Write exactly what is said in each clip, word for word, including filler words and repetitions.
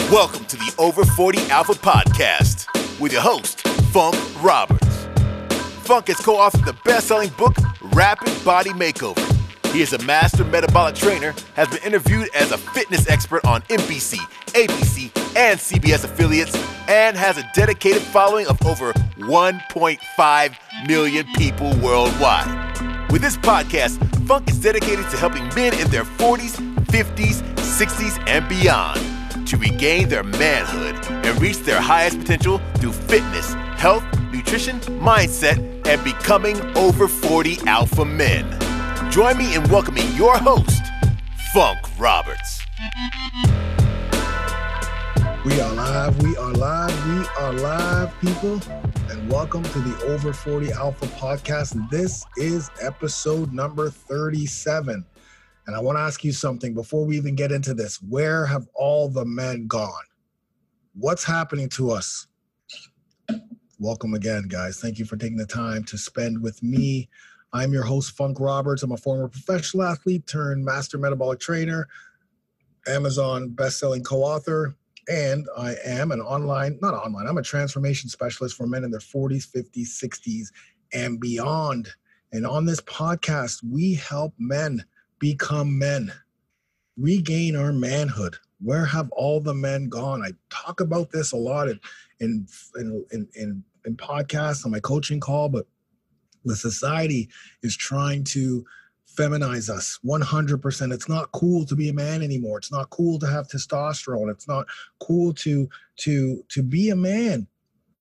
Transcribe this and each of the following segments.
Welcome to the Over forty Alpha Podcast with your host, Funk Roberts. Funk has co-authored the best-selling book, Rapid Body Makeover. He is a master metabolic trainer, has been interviewed as a fitness expert on N B C, A B C, and C B S affiliates, and has a dedicated following of over one point five million people worldwide. With this podcast, Funk is dedicated to helping men in their forties, fifties, sixties, and beyond to regain their manhood and reach their highest potential through fitness, health, nutrition, mindset, and becoming over forty alpha men. Join me in welcoming your host, Funk Roberts. We are live, we are live, we are live, people, and welcome to the Over forty Alpha Podcast. This is episode number thirty-seven. And I want to ask you something before we even get into this. Where have all the men gone? What's happening to us? Welcome again, guys. Thank you for taking the time to spend with me. I'm your host, Funk Roberts. I'm a former professional athlete turned master metabolic trainer, Amazon best-selling co-author, and I am an online, not online, I'm a transformation specialist for men in their forties, fifties, sixties, and beyond. And on this podcast, we help men become men, regain our manhood. Where have all the men gone? I talk about this a lot in in in in, in podcasts on my coaching call, but the society is trying to feminize us one hundred percent. It's not cool to be a man anymore. It's not cool to have testosterone. It's not cool to to to be a man.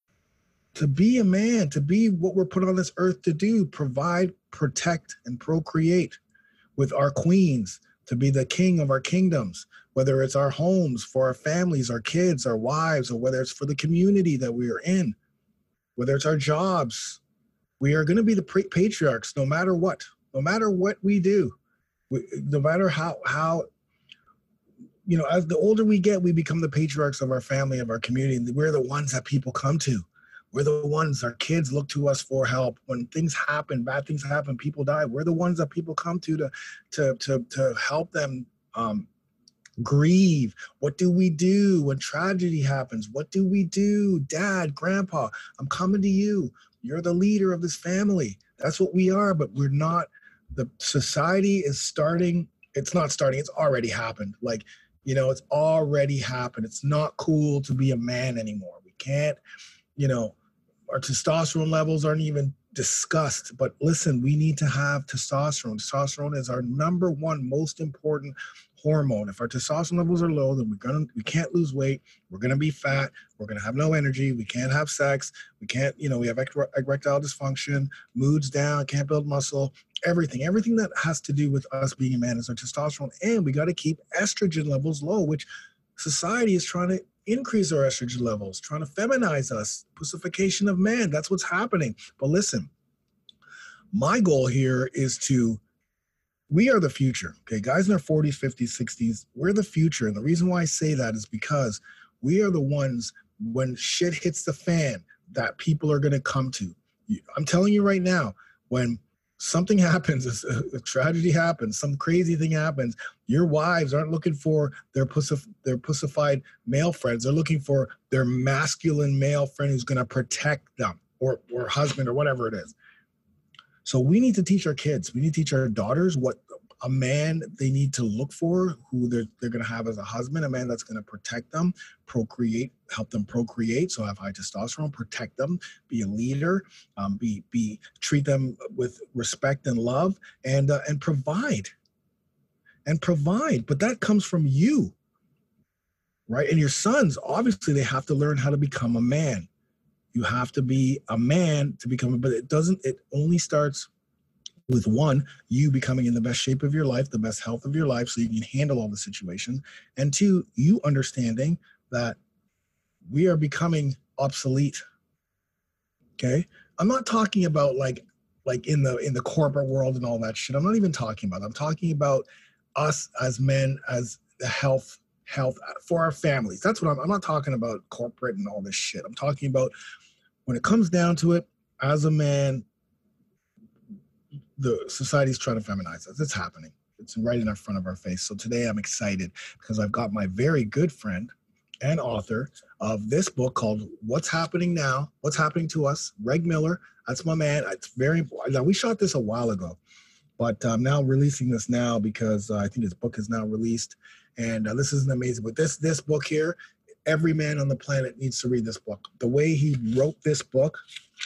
To be a man, to be what we're put on this earth to do, provide, protect, and procreate with our queens, to be the king of our kingdoms, whether it's our homes, for our families, our kids, our wives, or whether it's for the community that we are in, whether it's our jobs. We are going to be the patriarchs no matter what, no matter what we do, we, no matter how, how, you know, as the older we get, we become the patriarchs of our family, of our community. We're the ones that people come to. We're the ones, our kids look to us for help. When things happen, bad things happen, people die, we're the ones that people come to to to to, to help them um, grieve. What do we do when tragedy happens? What do we do? Dad, grandpa, I'm coming to you. You're the leader of this family. That's what we are, but we're not. The society is starting. It's not starting. It's already happened. Like, you know, it's already happened. It's not cool to be a man anymore. We can't, you know, our testosterone levels aren't even discussed. But listen, we need to have testosterone. Testosterone is our number one most important hormone. If our testosterone levels are low, then we're gonna we can't lose weight. We're gonna be fat. We're gonna have no energy. We can't have sex. We can't, you know, we have erectile dysfunction, moods down, can't build muscle. Everything, everything that has to do with us being a man is our testosterone, and we got to keep estrogen levels low, which society is trying to increase our estrogen levels, trying to feminize us, pussification of man. That's what's happening. But listen, my goal here is to, we are the future, okay? Guys in their forties, fifties, sixties, we're the future. And the reason why I say that is because we are the ones, when shit hits the fan, that people are going to come to. I'm telling you right now, when something happens, a, a tragedy happens, some crazy thing happens, your wives aren't looking for their pussif- their pussified male friends. They're looking for their masculine male friend who's going to protect them, or or husband, or whatever it is. So we need to teach our kids, we need to teach our daughters what a man they need to look for, who they're, they're going to have as a husband, a man that's going to protect them, procreate, help them procreate, so have high testosterone, protect them, be a leader, um, be be treat them with respect and love, and uh, and provide, and provide. But that comes from you, right? And your sons, obviously, they have to learn how to become a man. You have to be a man to become a, but it doesn't, it only starts with one, you becoming in the best shape of your life, the best health of your life, so you can handle all the situations. And two, you understanding that we are becoming obsolete. Okay. I'm not talking about like, like in the, in the corporate world and all that shit. I'm not even talking about, I'm talking about us as men, as the health, health for our families. That's what I'm, I'm not talking about corporate and all this shit. I'm talking about when it comes down to it, as a man, the society's trying to feminize us. It's happening. It's right in our front of our face. So today I'm excited because I've got my very good friend, and author of this book called What's Happening Now, What's Happening to Us, Reg Miller. That's my man. It's very important. Now, we shot this a while ago, but I'm now releasing this now because uh, I think his book is now released. And uh, this is an amazing book. This, this book here, every man on the planet needs to read this book. The way he wrote this book,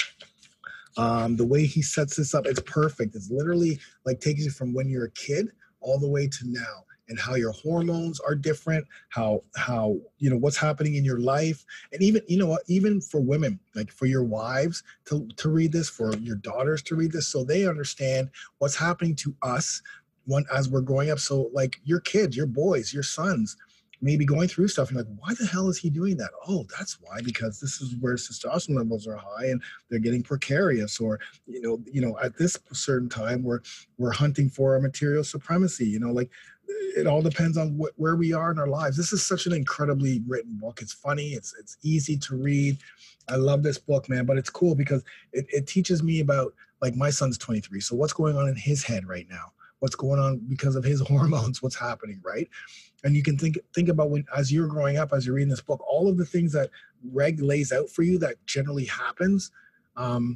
um, the way he sets this up, it's perfect. It's literally like takes you from when you're a kid all the way to now, and how your hormones are different, how, how, you know, what's happening in your life. And even, you know what, even for women, like for your wives to, to read this, for your daughters to read this, so they understand what's happening to us when, as we're growing up. So like your kids, your boys, your sons may be going through stuff. And like, why the hell is he doing that? Oh, that's why, because this is where testosterone levels are high and they're getting precarious, or, you know, you know, at this certain time we're, we're hunting for a material supremacy, you know, like it all depends on wh- where we are in our lives. This is such an incredibly written book. It's funny. It's, it's easy to read. I love this book, man, but it's cool because it, it teaches me about, like, my son's twenty-three. So what's going on in his head right now? What's going on because of his hormones? What's happening, right? And you can think think about when, as you're growing up, as you're reading this book, all of the things that Reg lays out for you that generally happens um,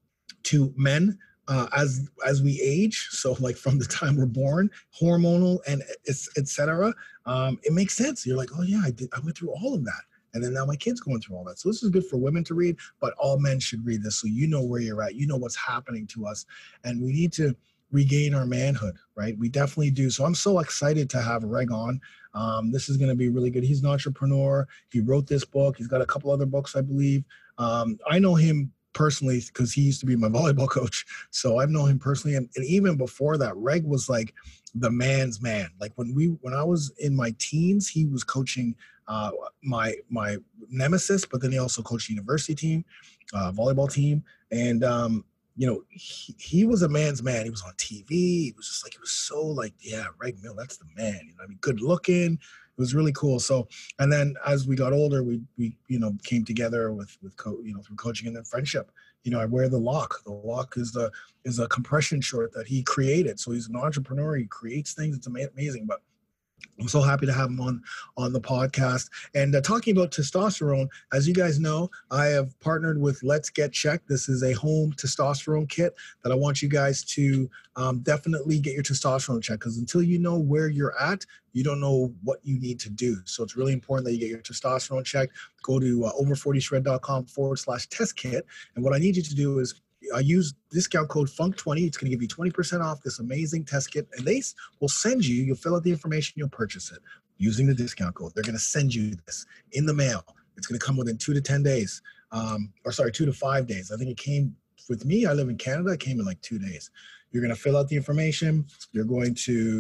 to men uh, as as we age. So, like from the time we're born, hormonal and et cetera. Um, it makes sense. You're like, oh yeah, I did. I went through all of that. And then now my kid's going through all that. So this is good for women to read, but all men should read this so you know where you're at. You know what's happening to us. And we need to regain our manhood, right? We definitely do. So I'm so excited to have Reg on. Um, this is going to be really good. He's an entrepreneur. He wrote this book. He's got a couple other books, I believe. Um, I know him personally because he used to be my volleyball coach. So I've known him personally. And, and even before that, Reg was like the man's man. Like when we, when I was in my teens, he was coaching uh, my, my nemesis, but then he also coached the university team, uh, volleyball team. And, um, you know, he, he was a man's man. He was on T V. He was just like, it was so like, yeah, Reg Mill, that's the man. You know, I mean, good looking. It was really cool. So, and then as we got older, we, we, you know, came together with, with, co- you know, through coaching and then friendship. You know, I wear the Lock. The Lock is the, is a compression short that he created. So he's an entrepreneur. He creates things. It's ama- amazing. But I'm so happy to have him on, on the podcast. And uh, talking about testosterone, as you guys know, I have partnered with Let's Get Checked. This is a home testosterone kit that I want you guys to um, definitely get your testosterone checked, because until you know where you're at, you don't know what you need to do. So it's really important that you get your testosterone checked. Go to uh, over forty shred dot com forward slash test kit. And what I need you to do is I use discount code funk twenty. It's going to give you twenty percent off this amazing test kit. And they will send you, you'll fill out the information, you'll purchase it using the discount code. They're going to send you this in the mail. It's going to come within two to ten days. Um, or sorry, two to five days. I think it came with me. I live in Canada. It came in like two days. You're going to fill out the information. You're going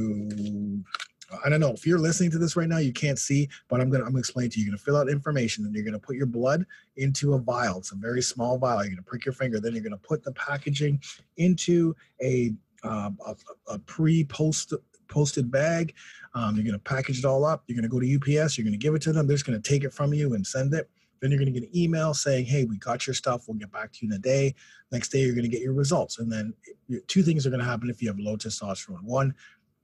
to... I don't know if you're listening to this right now, you can't see, but I'm going to, I'm going to explain to you. You're going to fill out information and you're going to put your blood into a vial. It's a very small vial. You're going to prick your finger. Then you're going to put the packaging into a, um, a, a pre-post posted bag. Um, you're going to package it all up. You're going to go to U P S. You're going to give it to them. They're just going to take it from you and send it. Then you're going to get an email saying, hey, we got your stuff. We'll get back to you in a day. Next day, you're going to get your results. And then two things are going to happen if you have low testosterone. One,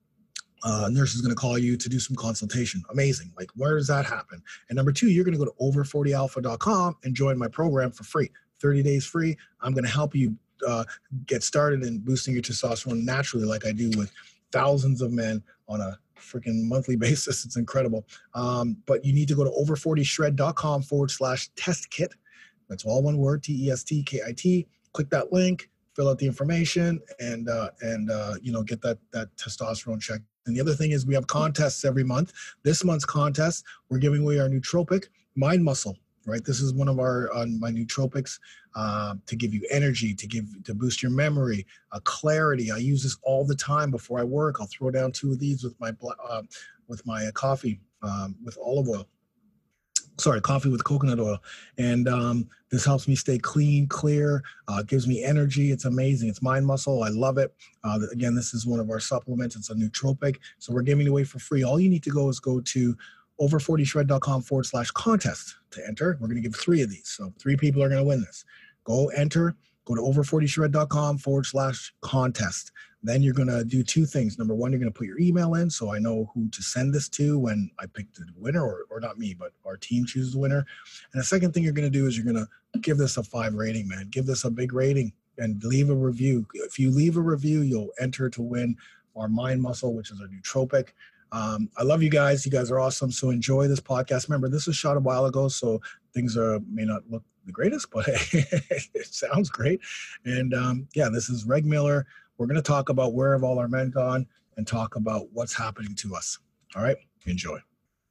Uh, nurse is going to call you to do some consultation. Amazing. Like, where does that happen? And number two, you're going to go to over forty alpha dot com and join my program for free. thirty days free. I'm going to help you uh, get started in boosting your testosterone naturally, like I do with thousands of men on a freaking monthly basis. It's incredible. Um, but you need to go to over forty shred dot com forward slash test kit. That's all one word, T E S T K I T. Click that link, fill out the information, and, uh, and uh, you know, get that, that testosterone check. And the other thing is we have contests every month. This month's contest, we're giving away our nootropic, Mind Muscle, right? This is one of our uh, my nootropics uh, to give you energy, to give to boost your memory, uh, clarity. I use this all the time before I work. I'll throw down two of these with my uh, with my uh, coffee um, with olive oil. Sorry, coffee with coconut oil. And um, this helps me stay clean, clear, uh, gives me energy. It's amazing. It's Mind Muscle. I love it. Uh, again, this is one of our supplements. It's a nootropic. So we're giving it away for free. All you need to go is go to over forty shred dot com forward slash contest to enter. We're going to give three of these. So three people are going to win this. Go enter. Go to over forty shred dot com forward slash contest. Then you're going to do two things. Number one, you're going to put your email in so I know who to send this to when I pick the winner, or, or not me, but our team chooses the winner. And the second thing you're going to do is you're going to give this a five rating, man. Give this a big rating and leave a review. If you leave a review, you'll enter to win our Mind Muscle, which is a nootropic. Um, I love you guys. You guys are awesome. So enjoy this podcast. Remember, this was shot a while ago, so things are may not look the greatest, but it sounds great. And um, yeah, this is Reg Miller. We're going to talk about where have all our men gone and talk about what's happening to us. All right, enjoy.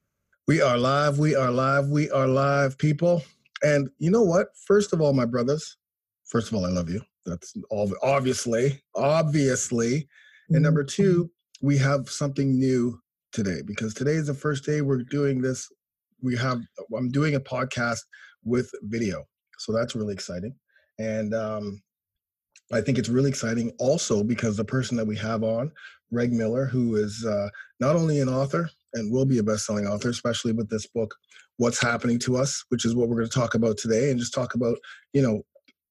We are live. We are live. We are live, people. And you know what? First of all, my brothers, first of all, I love you. That's all, obviously, obviously. And number two, we have something new today, because today is the first day we're doing this. We have, I'm doing a podcast with video. So that's really exciting. And um, I think it's really exciting also because the person that we have on, Reg Miller, who is uh, not only an author and will be a best-selling author, especially with this book, What's Happening to Us, which is what we're going to talk about today, and just talk about, you know,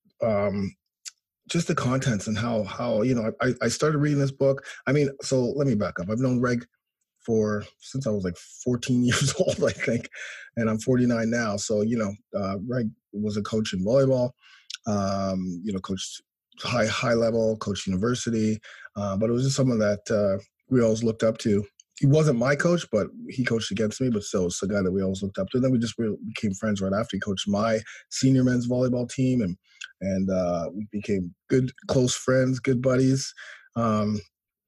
um, just the contents and how, how you know, I, I started reading this book. I mean, so let me back up. I've known Reg for since I was like fourteen years old, I think, and I'm forty-nine now. So, you know, uh, Reg was a coach in volleyball, um, you know, coached high, high level, coached university, uh, but it was just someone that uh, we always looked up to. He wasn't my coach, but he coached against me, but still it's a guy that we always looked up to. And then we just really became friends right after. He coached my senior men's volleyball team, and and uh, we became good, close friends, good buddies. Um,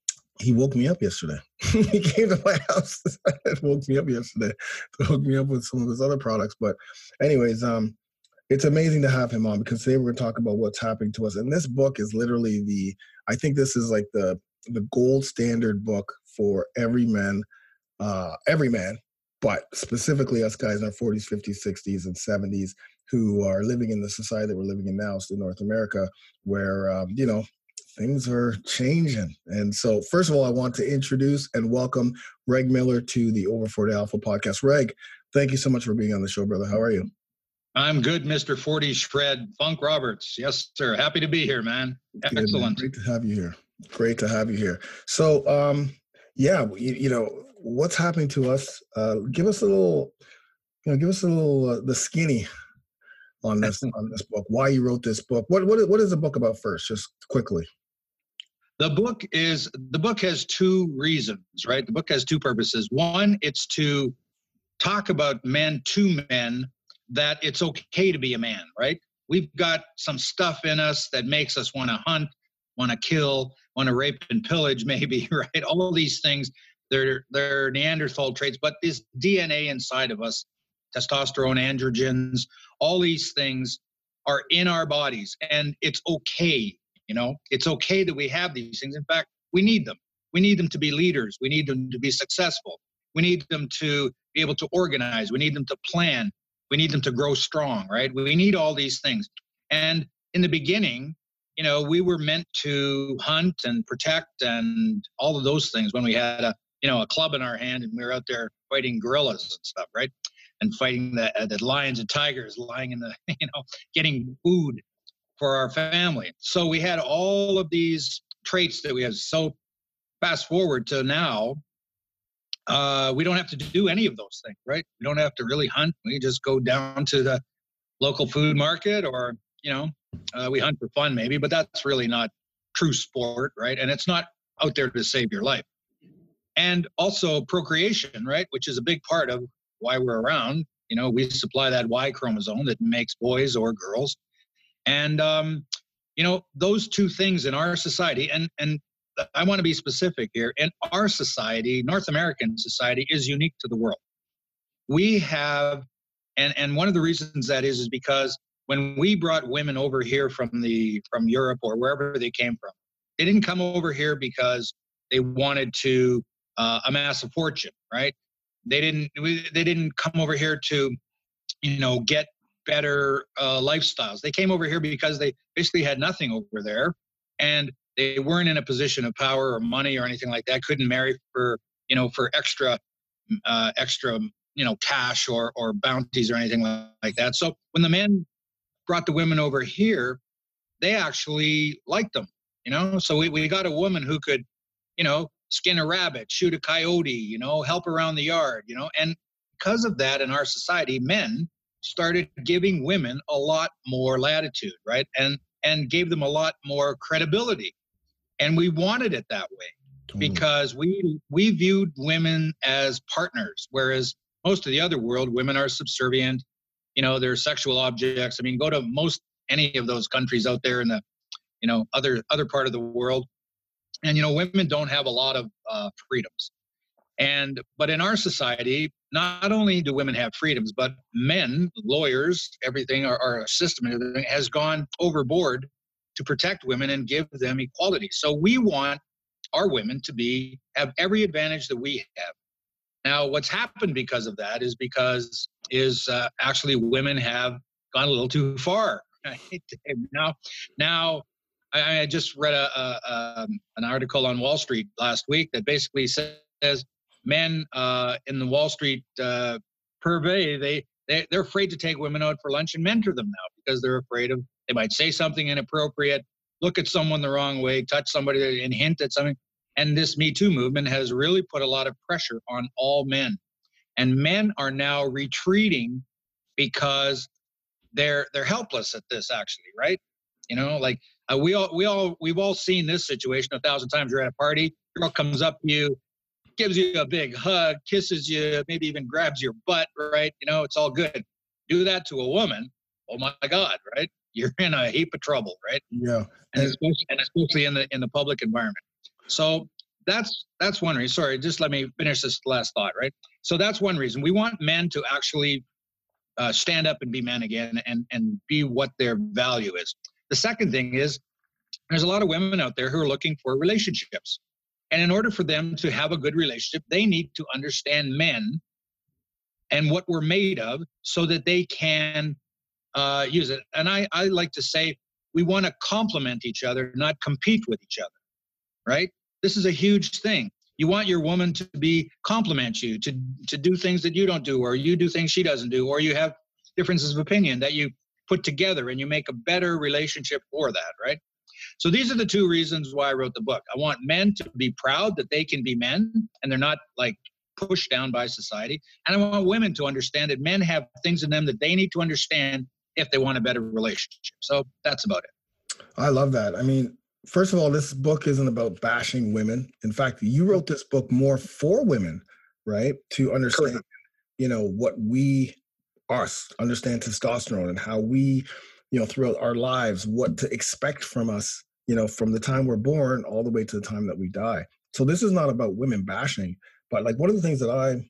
he woke me up yesterday. He came to my house and woke me up yesterday to hook me up with some of his other products. But anyways, um, it's amazing to have him on, because today we're going to talk about what's happening to us. And this book is literally the, I think this is like the the gold standard book for every man, uh, every man, but specifically us guys in our forties, fifties, sixties, and seventies who are living in the society that we're living in now, so in North America, where, um, you know, things are changing. And so first of all, I want to introduce and welcome Reg Miller to the Over forty Alpha podcast. Reg, thank you so much for being on the show, brother. How are you? I'm good, Mister forty Shred, Funk Roberts. Yes, sir. Happy to be here, man. Good, Excellent. Man. Great to have you here. Great to have you here. So, um, yeah, you, you know, what's happening to us? Uh, give us a little, you know, give us a little, uh, the skinny on this, on this book, why you wrote this book. What, what, what is the book about first, just quickly? The book is, the book has two reasons, right? The book has two purposes. One, it's to talk about men to men, that it's okay to be a man, right? We've got some stuff in us that makes us want to hunt, want to kill, want to rape and pillage, maybe, right? All of these things, they're, they're Neanderthal traits, but this D N A inside of us, testosterone, androgens, all these things are in our bodies, and it's okay, you know? It's okay that we have these things. In fact, we need them. We need them to be leaders. We need them to be successful. We need them to be able to organize. We need them to plan. We need them to grow strong, right? We need all these things. And in the beginning, you know, we were meant to hunt and protect and all of those things when we had a, you know, a club in our hand and we were out there fighting gorillas and stuff, right? And fighting the, uh, the lions and tigers lying in the, you know, getting food for our family. So we had all of these traits that we have. So fast forward to now, Uh, we don't have to do any of those things, right? We don't have to really hunt. We just go down to the local food market, or, you know, uh, we hunt for fun maybe, but that's really not true sport, right? And it's not out there to save your life. And also procreation, right? Which is a big part of why we're around. You know, we supply that Y chromosome that makes boys or girls. And, um, you know, those two things in our society, and, and, I want to be specific here. In our society, North American society is unique to the world. We have, and, and one of the reasons that is, is because when we brought women over here from the, from Europe or wherever they came from, they didn't come over here because they wanted to uh, amass a fortune, right? They didn't, they didn't come over here to, you know, get better uh, lifestyles. They came over here because they basically had nothing over there. And they weren't in a position of power or money or anything like that. Couldn't marry for, you know, for extra, uh, extra, you know, cash or, or bounties or anything like that. So when the men brought the women over here, they actually liked them, you know? So we, we got a woman who could, you know, skin a rabbit, shoot a coyote, you know, help around the yard, you know? And because of that in our society, men started giving women a lot more latitude, right? And, and gave them a lot more credibility. And we wanted it that way. Totally. Because we we viewed women as partners, whereas most of the other world, women are subservient, you know, they're sexual objects. I mean, go to most any of those countries out there in the, you know, other other part of the world, and you know, women don't have a lot of uh, freedoms. And but in our society, not only do women have freedoms, but men, lawyers, everything, our, our system everything has gone overboard to protect women and give them equality. So we want our women to be have every advantage that we have. Now, what's happened because of that is because is uh, actually women have gone a little too far. now, now I, I just read a, a, a an article on Wall Street last week that basically says men uh, in the Wall Street uh, purvey they, they they're afraid to take women out for lunch and mentor them now because they're afraid of they might say something inappropriate, look at someone the wrong way, touch somebody and hint at something. And this Me Too movement has really put a lot of pressure on all men. And men are now retreating because they're they're helpless at this actually, right? You know, like uh, we all we all we've all seen this situation a thousand times. You're at a party, girl comes up to you, gives you a big hug, kisses you, maybe even grabs your butt, right? You know, it's all good. Do that to a woman, oh my God, right? You're in a heap of trouble, right? Yeah. And especially, and especially in the in the public environment. So that's that's one reason. Sorry, just let me finish this last thought, right? So that's one reason. We want men to actually uh, stand up and be men again and, and be what their value is. The second thing is there's a lot of women out there who are looking for relationships. And in order for them to have a good relationship, they need to understand men and what we're made of so that they can uh, use it. And I, I like to say we want to complement each other, not compete with each other, right? This is a huge thing. You want your woman to be compliment you, to, to do things that you don't do, or you do things she doesn't do, or you have differences of opinion that you put together and you make a better relationship for that, right? So these are the two reasons why I wrote the book. I want men to be proud that they can be men and they're not like pushed down by society. And I want women to understand that men have things in them that they need to understand if they want a better relationship. So that's about it. I love that. I mean, first of all, this book isn't about bashing women. In fact, you wrote this book more for women, right? To understand, Correct. you know, what we us understand testosterone and how we, you know, throughout our lives, what to expect from us, you know, from the time we're born all the way to the time that we die. So this is not about women bashing, but like one of the things that I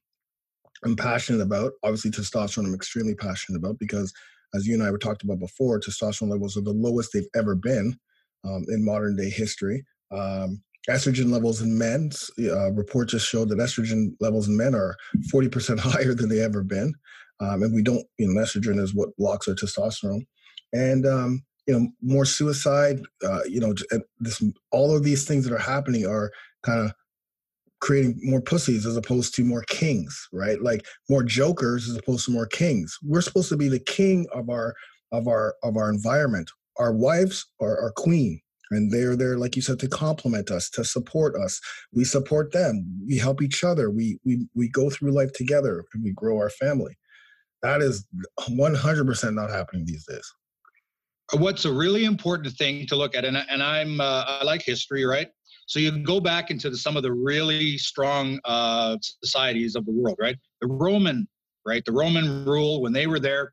am passionate about, obviously testosterone, I'm extremely passionate about because as you and I were talked about before, testosterone levels are the lowest they've ever been um, in modern day history. Um, estrogen levels in men, uh, report just showed that estrogen levels in men are forty percent higher than they ever been. Um, and we don't, you know, estrogen is what blocks our testosterone. And, um, you know, more suicide, uh, you know, this, all of these things that are happening are kind of creating more pussies as opposed to more kings, right? Like more jokers as opposed to more kings. We're supposed to be the king of our, of our, of our environment. Our wives are our queen, and they're there, like you said, to complement us, to support us. We support them. We help each other. We, we, we go through life together and we grow our family. That is one hundred percent not happening these days. What's a really important thing to look at, and, and I'm uh, I like history, right? So you can go back into the, some of the really strong uh, societies of the world, right? The Roman, right? The Roman rule, when they were there,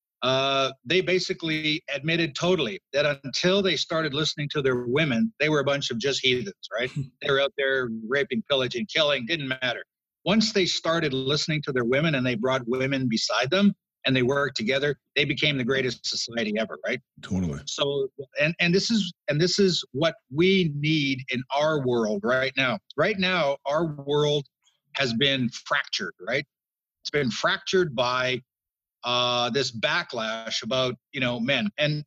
uh, they basically admitted totally that until they started listening to their women, they were a bunch of just heathens, right? They were out there raping, pillaging, killing, didn't matter. Once they started listening to their women and they brought women beside them and they worked together, they became the greatest society ever, right? Totally. So, and, and this is, and this is what we need in our world right now. Right now, our world has been fractured, right? It's been fractured by uh, this backlash about, you know, men. And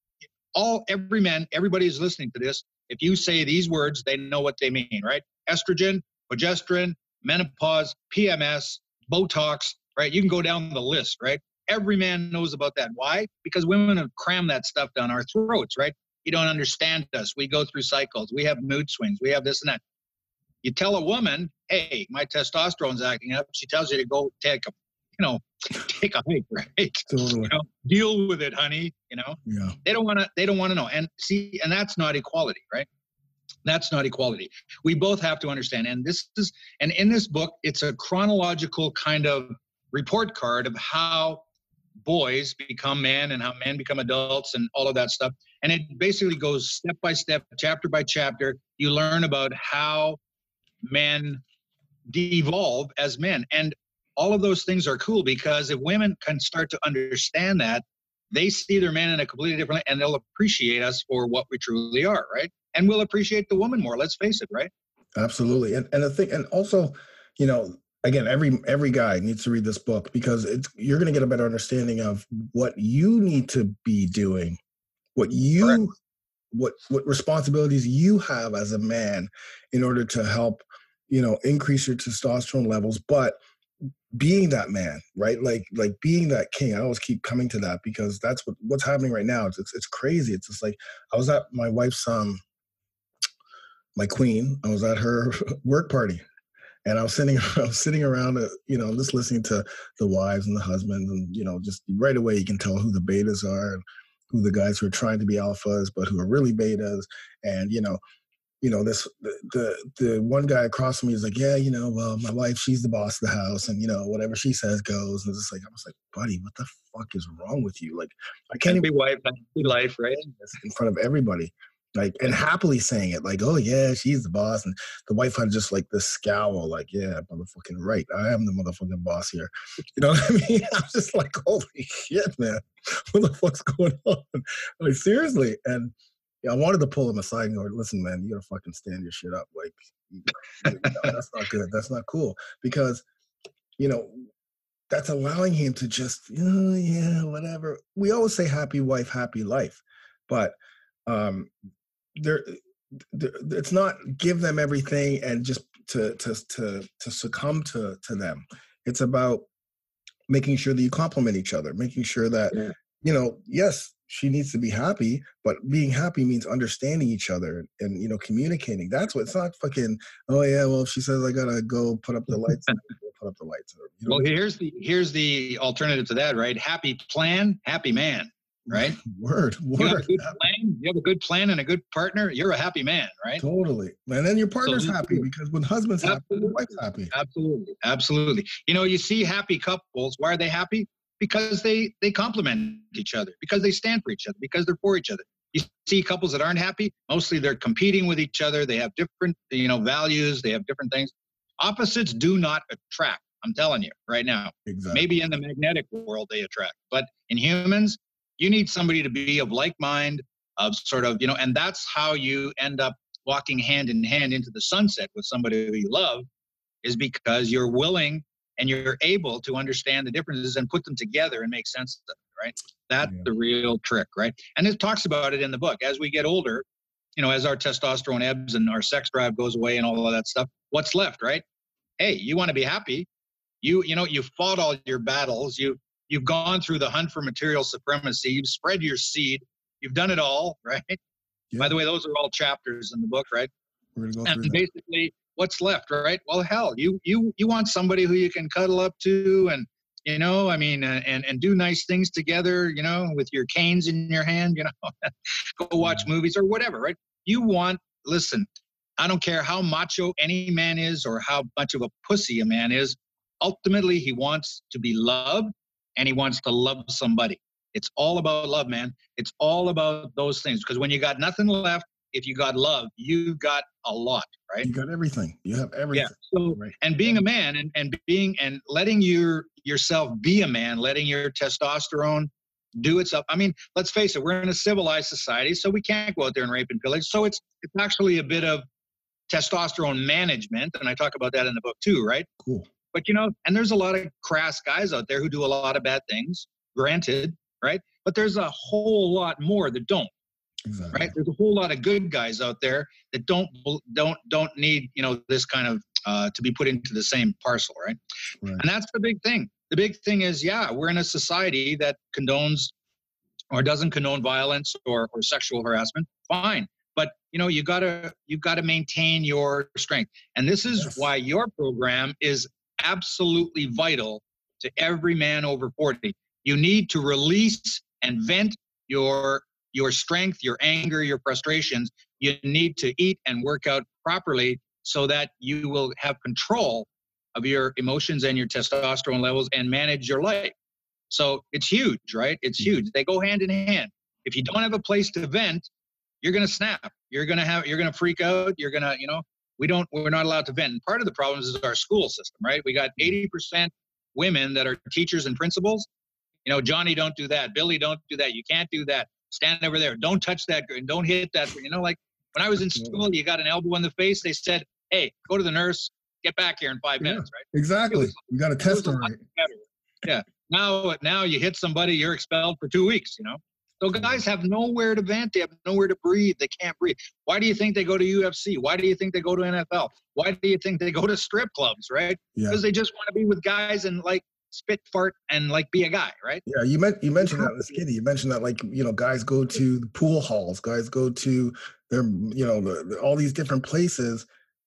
all, every man, everybody is listening to this. If you say these words, they know what they mean, right? Estrogen, progesterone, menopause, P M S, Botox, right? You can go down the list, right? Every man knows about that. Why? Because women have crammed that stuff down our throats, right? You don't understand us. We go through cycles. We have mood swings. We have this and that. You tell a woman, hey, my testosterone's acting up. She tells you to go take a, you know, take a hike, right? Totally. You know, deal with it, honey. You know, yeah. They don't want to, they don't want to know. And see, and that's not equality, right? That's not equality. We both have to understand. And this is, and in this book, it's a chronological kind of report card of how boys become men and how men become adults and all of that stuff. And it basically goes step by step, chapter by chapter. You learn about how men devolve as men. And all of those things are cool because if women can start to understand that, they see their men in a completely different light and they'll appreciate us for what we truly are, right? And we'll appreciate the woman more, let's face it, right? Absolutely. And and the thing, and also, you know, again, every every guy needs to read this book because it's you're going to get a better understanding of what you need to be doing, what you Correct. what what responsibilities you have as a man in order to help, you know, increase your testosterone levels, but being that man, right? Like like being that king. I always keep coming to that because that's what what's happening right now. It's it's, it's crazy. It's just like I was at my wife's um my queen. I was at her work party. And I was sitting, I was sitting around, uh, you know, just listening to the wives and the husbands, and you know, just right away you can tell who the betas are, and who the guys who are trying to be alphas but who are really betas. And you know, you know, this the the, the one guy across from me is like, yeah, you know, well, my wife, she's the boss of the house, and you know, whatever she says goes. And it's just like, I was like, buddy, what the fuck is wrong with you? Like, I can't even be wife, be life, right? In front of everybody. Like, and happily saying it, like, oh yeah, she's the boss, and the wife had just like this scowl, like, yeah, motherfucking right, I am the motherfucking boss here. You know what I mean? I was just like, holy shit, man, what the fuck's going on? Like, seriously. And yeah, I wanted to pull him aside and go, listen, man, you gotta fucking stand your shit up. Like, you know, that's not good. That's not cool. Because, you know, that's allowing him to just, oh yeah, whatever. We always say happy wife, happy life, but um. There, it's not give them everything and just to to to to succumb to to them. It's about making sure that you complement each other, making sure that yeah. you know, yes, she needs to be happy, but being happy means understanding each other and you know, communicating. That's what it's not fucking. Oh yeah, well, if she says I gotta go put up the lights, we'll put up the lights. Or, you know, well, here's the here's the alternative to that, right? Happy plan, happy man. Right? Word, word. You have a good plan, you have a good plan and a good partner, you're a happy man, right? Totally. And then your partner's so, happy because when husband's absolutely. happy, the wife's happy. Absolutely. Absolutely. You know, you see happy couples, why are they happy? Because they they complement each other, because they stand for each other, because they're for each other. You see couples that aren't happy, mostly they're competing with each other, they have different, you know, values, they have different things. Opposites do not attract, I'm telling you right now. Exactly. Maybe in the magnetic world they attract, but in humans, you need somebody to be of like mind, of sort of, you know, and that's how you end up walking hand in hand into the sunset with somebody who you love, is because you're willing and you're able to understand the differences and put them together and make sense of it, right? That's yeah. the real trick, right? And it talks about it in the book. As we get older, you know, as our testosterone ebbs and our sex drive goes away and all of that stuff, what's left, right? Hey, you want to be happy. You, you know, you fought all your battles. You, You've gone through the hunt for material supremacy. You've spread your seed. You've done it all, right? Yeah. By the way, those are all chapters in the book, right? We're gonna go and through basically, that. What's left, right? Well, hell, you you you want somebody who you can cuddle up to, and you know, I mean, uh, and and do nice things together, you know, with your canes in your hand, you know, go watch yeah. movies or whatever, right? You want. Listen, I don't care how macho any man is or how much of a pussy a man is. Ultimately, he wants to be loved. And he wants to love somebody. It's all about love, man. It's all about those things. Because when you got nothing left, if you got love, you got a lot, right? You got everything. You have everything. Yeah. So, right. And being a man and, and being and letting your yourself be a man, letting your testosterone do its up. I mean, let's face it, we're in a civilized society, so we can't go out there and rape and pillage. So it's it's actually a bit of testosterone management, and I talk about that in the book too, right? Cool. But, you know, and there's a lot of crass guys out there who do a lot of bad things, granted, right? But there's a whole lot more that don't, exactly. right? There's a whole lot of good guys out there that don't don't don't need, you know, this kind of uh, to be put into the same parcel, right? right? And that's the big thing. The big thing is, yeah, we're in a society that condones or doesn't condone violence or, or sexual harassment, fine. But you know, you gotta you gotta maintain your strength. And this is Yes. why your program is absolutely vital to every man over forty. You need to release and vent your your strength, your anger, your frustrations. You need to eat and work out properly so that you will have control of your emotions and your testosterone levels and manage your life. So it's huge, right? It's huge. They go hand in hand. If you don't have a place to vent, you're going to snap. You're going to have, you're going to freak out. You're going to, you know, we don't, we're not allowed to vent. And part of the problem is our school system, right? We got eighty percent women that are teachers and principals. You know, Johnny, don't do that. Billy, don't do that. You can't do that. Stand over there. Don't touch that. And don't hit that. You know, like when I was in school, you got an elbow in the face. They said, hey, go to the nurse, get back here in five minutes, yeah, right? Exactly. Was, you got to test them right. Yeah. Now, now you hit somebody, you're expelled for two weeks, you know? So guys have nowhere to vent. They have nowhere to breathe. They can't breathe. Why do you think they go to U F C? Why do you think they go to N F L? Why do you think they go to strip clubs, right? Yeah. Because they just want to be with guys and like spit, fart, and like be a guy, right? Yeah, you meant you mentioned that in the skinny. You mentioned that like, you know, guys go to the pool halls, guys go to their, you know, the, the, all these different places.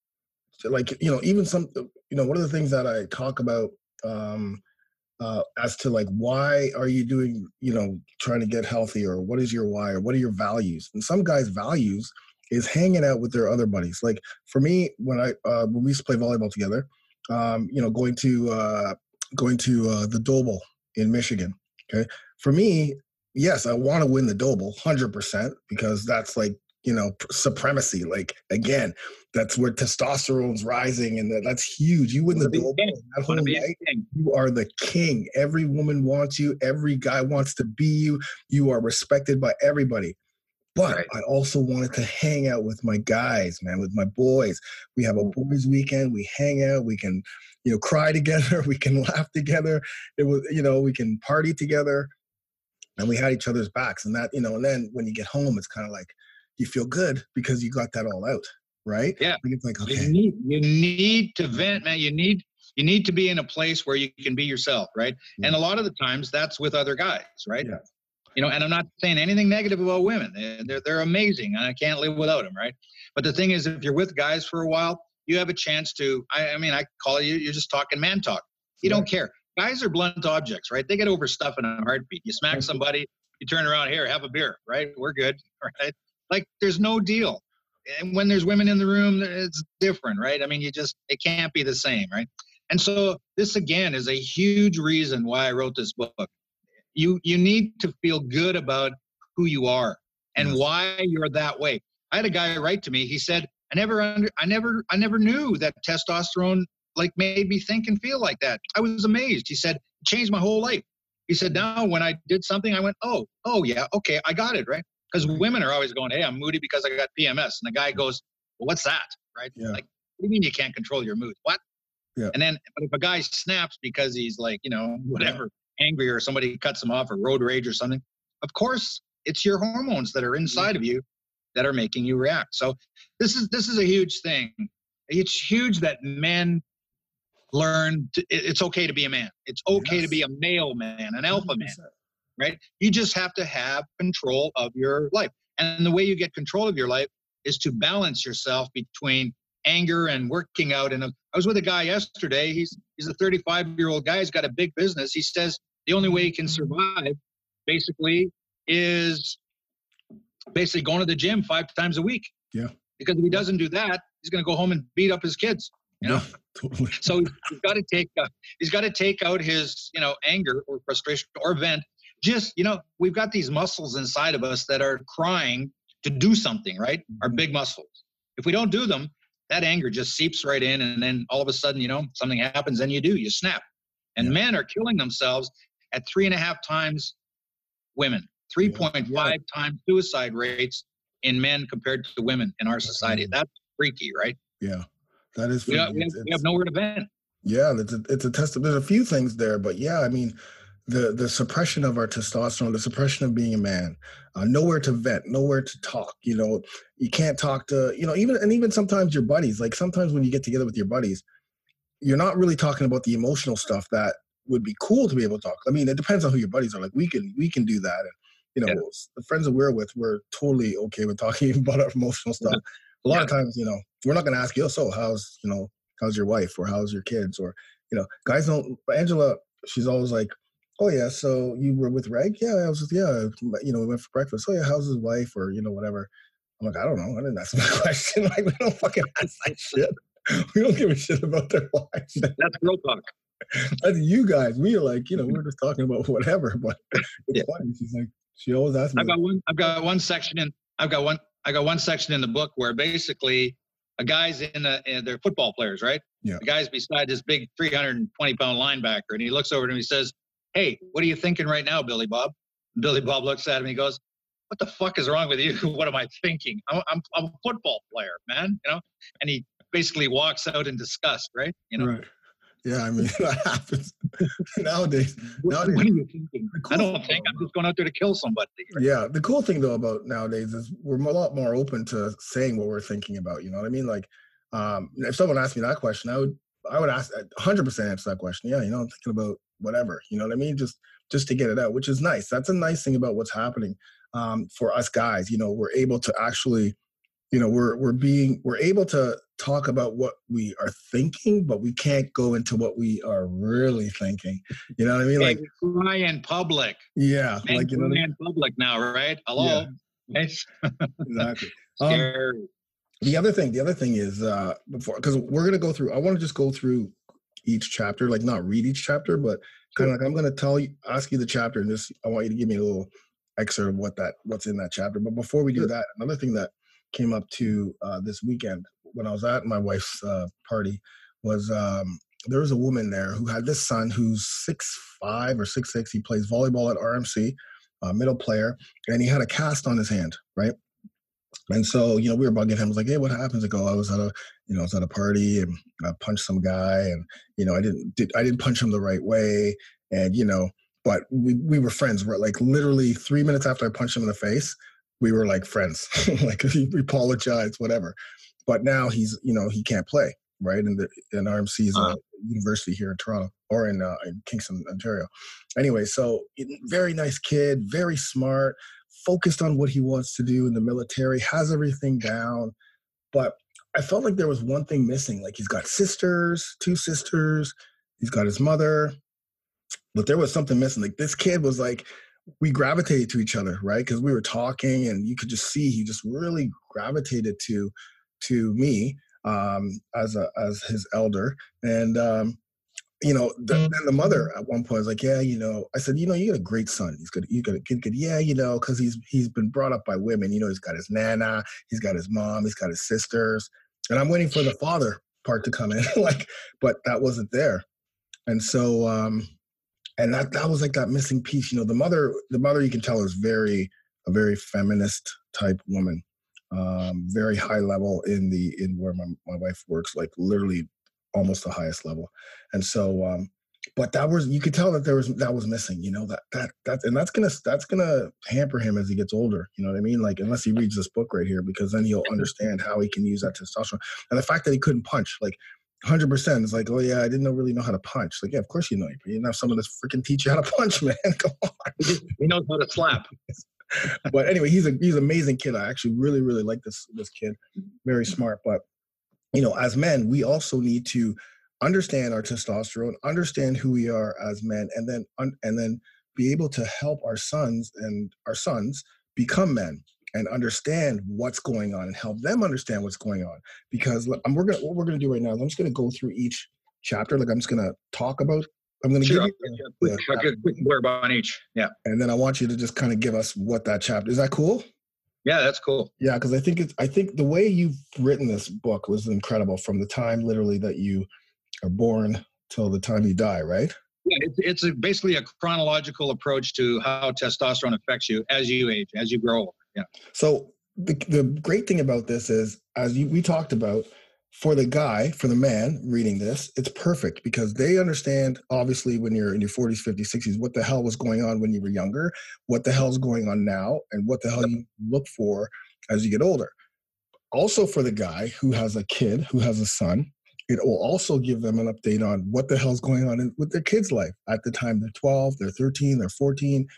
Like, you know, even some, you know, one of the things that I talk about um, uh, as to like, why are you doing, you know, trying to get healthy, or what is your why, or what are your values? And some guys' values is hanging out with their other buddies. Like for me, when I, uh, when we used to play volleyball together, um, you know, going to, uh, going to uh, the Doble in Michigan. Okay. For me, yes, I want to win the Doble one hundred percent because that's like, you know, supremacy. Like, again, that's where testosterone's rising, and that's huge. You win the Doble that whole night, you are the king. Every woman wants you. Every guy wants to be you. You are respected by everybody. But right. I also wanted to hang out with my guys, man, with my boys. We have a boys' weekend. We hang out. We can, you know, cry together. We can laugh together. It was, you know, we can party together, and we had each other's backs. And that, you know, and then when you get home, it's kind of like you feel good because you got that all out, right? Yeah. Like it's like, okay. You need, you need to vent, man. You need, you need to be in a place where you can be yourself, right? Yeah. And a lot of the times that's with other guys, right? Yeah. You know, and I'm not saying anything negative about women. They're, they're amazing, and I can't live without them, right? But the thing is, if you're with guys for a while, you have a chance to, I, I mean, I call you, you're just talking man talk. You yeah. don't care. Guys are blunt objects, right? They get over stuff in a heartbeat. You smack somebody, you turn around, here, have a beer, right? We're good, right? Like, there's no deal. And when there's women in the room, it's different, right? I mean, you just, it can't be the same, right? And so this, again, is a huge reason why I wrote this book. You you need to feel good about who you are and yes. why you're that way. I had a guy write to me. He said, I never under, I never I never knew that testosterone like made me think and feel like that. I was amazed. He said, it changed my whole life. He said, now when I did something, I went, oh, oh yeah, okay, I got it, right? Because women are always going, hey, I'm moody because I got P M S. And the guy goes, well, what's that, right? Yeah. Like, what do you mean you can't control your mood? What? Yeah. And then, but if a guy snaps because he's like, you know, whatever, yeah. angry, or somebody cuts him off, or road rage or something, of course, it's your hormones that are inside of you that are making you react. So this is this is a huge thing. It's huge that men learn to, it's okay to be a man. It's okay yes. to be a male man, an alpha man, right? You just have to have control of your life. And the way you get control of your life is to balance yourself between anger and working out. And I was with a guy yesterday. He's he's a thirty-five-year-old guy. He's got a big business. He says the only way he can survive, basically, is basically going to the gym five times a week. Yeah. Because if he doesn't do that, he's going to go home and beat up his kids. You know. Yeah, totally. So he's got to take uh, he's got to take out his you know anger or frustration or vent. Just you know, we've got these muscles inside of us that are crying to do something, right? Mm-hmm. Our big muscles. If we don't do them, that anger just seeps right in, and then all of a sudden, you know, something happens, and you do, you snap. And yeah. men are killing themselves at three and a half times women, three point five yeah. yeah. times suicide rates in men compared to women in our society. That's freaky, right? Yeah, that is freaky. We, have, we, have, we have nowhere to vent. Yeah, it's a, it's a test. There's a few things there, but yeah, I mean, the the suppression of our testosterone, the suppression of being a man, uh, nowhere to vent, nowhere to talk. You know, you can't talk to, you know, even, and even sometimes your buddies, like sometimes when you get together with your buddies, you're not really talking about the emotional stuff that would be cool to be able to talk. I mean, it depends on who your buddies are. Like we can, we can do that. And, you know, Yeah. the friends that we're with, we're totally okay with talking about our emotional stuff. Yeah. A lot yeah. of times, you know, we're not going to ask you, oh, so how's, you know, how's your wife or how's your kids? Or, you know, guys don't, Angela, she's always like, oh, yeah, so you were with Reg? Yeah, I was with, yeah, you know, we went for breakfast. Oh, yeah, how's his wife? Or, you know, whatever. I'm like, I don't know. I didn't ask that question. Like, we don't fucking ask that shit. We don't give a shit about their lives. That's real talk. That's you guys. We are like, you know, we're just talking about whatever. But it's yeah. funny. She's like, she always asks me. I've got one. I've got one section in. I've got one. I got one section in the book where basically a guy's in a. And they're football players, right? Yeah. The guy's beside this big three hundred twenty pound linebacker, and he looks over to him. He says, "Hey, what are you thinking right now, Billy Bob?" And Billy Bob looks at him. He goes, "What the fuck is wrong with you? What am I thinking? I'm, I'm, I'm a football player, man. You know." And he basically walks out in disgust, right? You know. Right. Yeah, I mean, that happens nowadays. nowadays what are you thinking? Cool I don't think I'm just going out there to kill somebody. Right? Yeah, the cool thing though about nowadays is we're a lot more open to saying what we're thinking about. You know what I mean? Like, um, if someone asked me that question, I would, I would ask one hundred percent answer that question. Yeah, you know, I'm thinking about whatever. You know what I mean? Just, just to get it out, which is nice. That's a nice thing about what's happening um, for us guys. You know, we're able to actually. You know, we're we're being we're able to talk about what we are thinking, but we can't go into what we are really thinking. You know what I mean? Hey, like cry in public. Yeah, Men like you know, in public now, right? Hello. Yeah. Exactly. Scary. Um, the other thing, the other thing is uh, before because we're gonna go through. I want to just go through each chapter, like not read each chapter, but kind of like I'm gonna tell you, ask you the chapter, and just I want you to give me a little excerpt of what that what's in that chapter. But before we do that, another thing that came up to uh, this weekend when I was at my wife's uh, party was um, there was a woman there who had this son who's six five or six six. He plays volleyball at R M C, uh, middle player, and he had a cast on his hand, right? And so, you know, we were bugging him. I was like, hey, what happens? I go, I was at a, you know, I was at a party and I punched some guy and, you know, I didn't, did, I didn't punch him the right way. And, you know, but we, we were friends. We're like literally three minutes after I punched him in the face, we were like friends, like we apologized, whatever. But now he's, you know, he can't play, right? And the in R M C's uh, university here in Toronto or in, uh, in Kingston, Ontario. Anyway, so very nice kid, very smart, focused on what he wants to do in the military, has everything down. But I felt like there was one thing missing. Like he's got sisters, two sisters, he's got his mother, but there was something missing. Like this kid was like, we gravitated to each other, right? Because we were talking and you could just see he just really gravitated to to me um, as a as his elder. And, um, you know, the, then the mother at one point was like, yeah, you know, I said, you know, you got a great son. He's good. You got a good, good. Yeah, you know, because he's he's been brought up by women. You know, he's got his nana, he's got his mom, he's got his sisters. And I'm waiting for the father part to come in, like, but that wasn't there. And so, um, and that that was like that missing piece. You know, the mother, the mother, you can tell is very a very feminist type woman, um, very high level in the in where my my wife works, like literally almost the highest level. And so, um, but that was, you could tell that there was, that was missing, you know, that, that, that, and that's going to, that's going to hamper him as he gets older. You know what I mean? Like, unless he reads this book right here, because then he'll understand how he can use that testosterone. And the fact that he couldn't punch, like one hundred percent is like, oh yeah, I didn't know, really know how to punch. Like, yeah, of course, you know, you didn't have someone that's freaking teach you how to punch, man. Come on. He knows how to slap. But anyway, he's a, he's an amazing kid. I actually really, really like this, this kid. Very smart, but you know, as men, we also need to understand our testosterone, understand who we are as men, and then un- and then be able to help our sons and our sons become men and understand what's going on and help them understand what's going on. Because um, we're gonna what we're gonna do right now is I'm just gonna go through each chapter. Like I'm just gonna talk about. I'm gonna sure, give you the, the, a quick blurb on each. Yeah, and then I want you to just kind of give us what that chapter is. That cool? Yeah, that's cool. Yeah, because I think it's I think the way you've written this book was incredible from the time literally that you are born till the time you die, right? Yeah, it's it's a, basically a chronological approach to how testosterone affects you as you age, as you grow older. Yeah. So the the great thing about this is, as you, we talked about, for the guy, for the man reading this, it's perfect because they understand, obviously, when you're in your forties, fifties, sixties, what the hell was going on when you were younger, what the hell's going on now, and what the hell you look for as you get older. Also for the guy who has a kid, who has a son, it will also give them an update on what the hell's going on in, with their kid's life at the time they're twelve, they're thirteen, they're fourteen.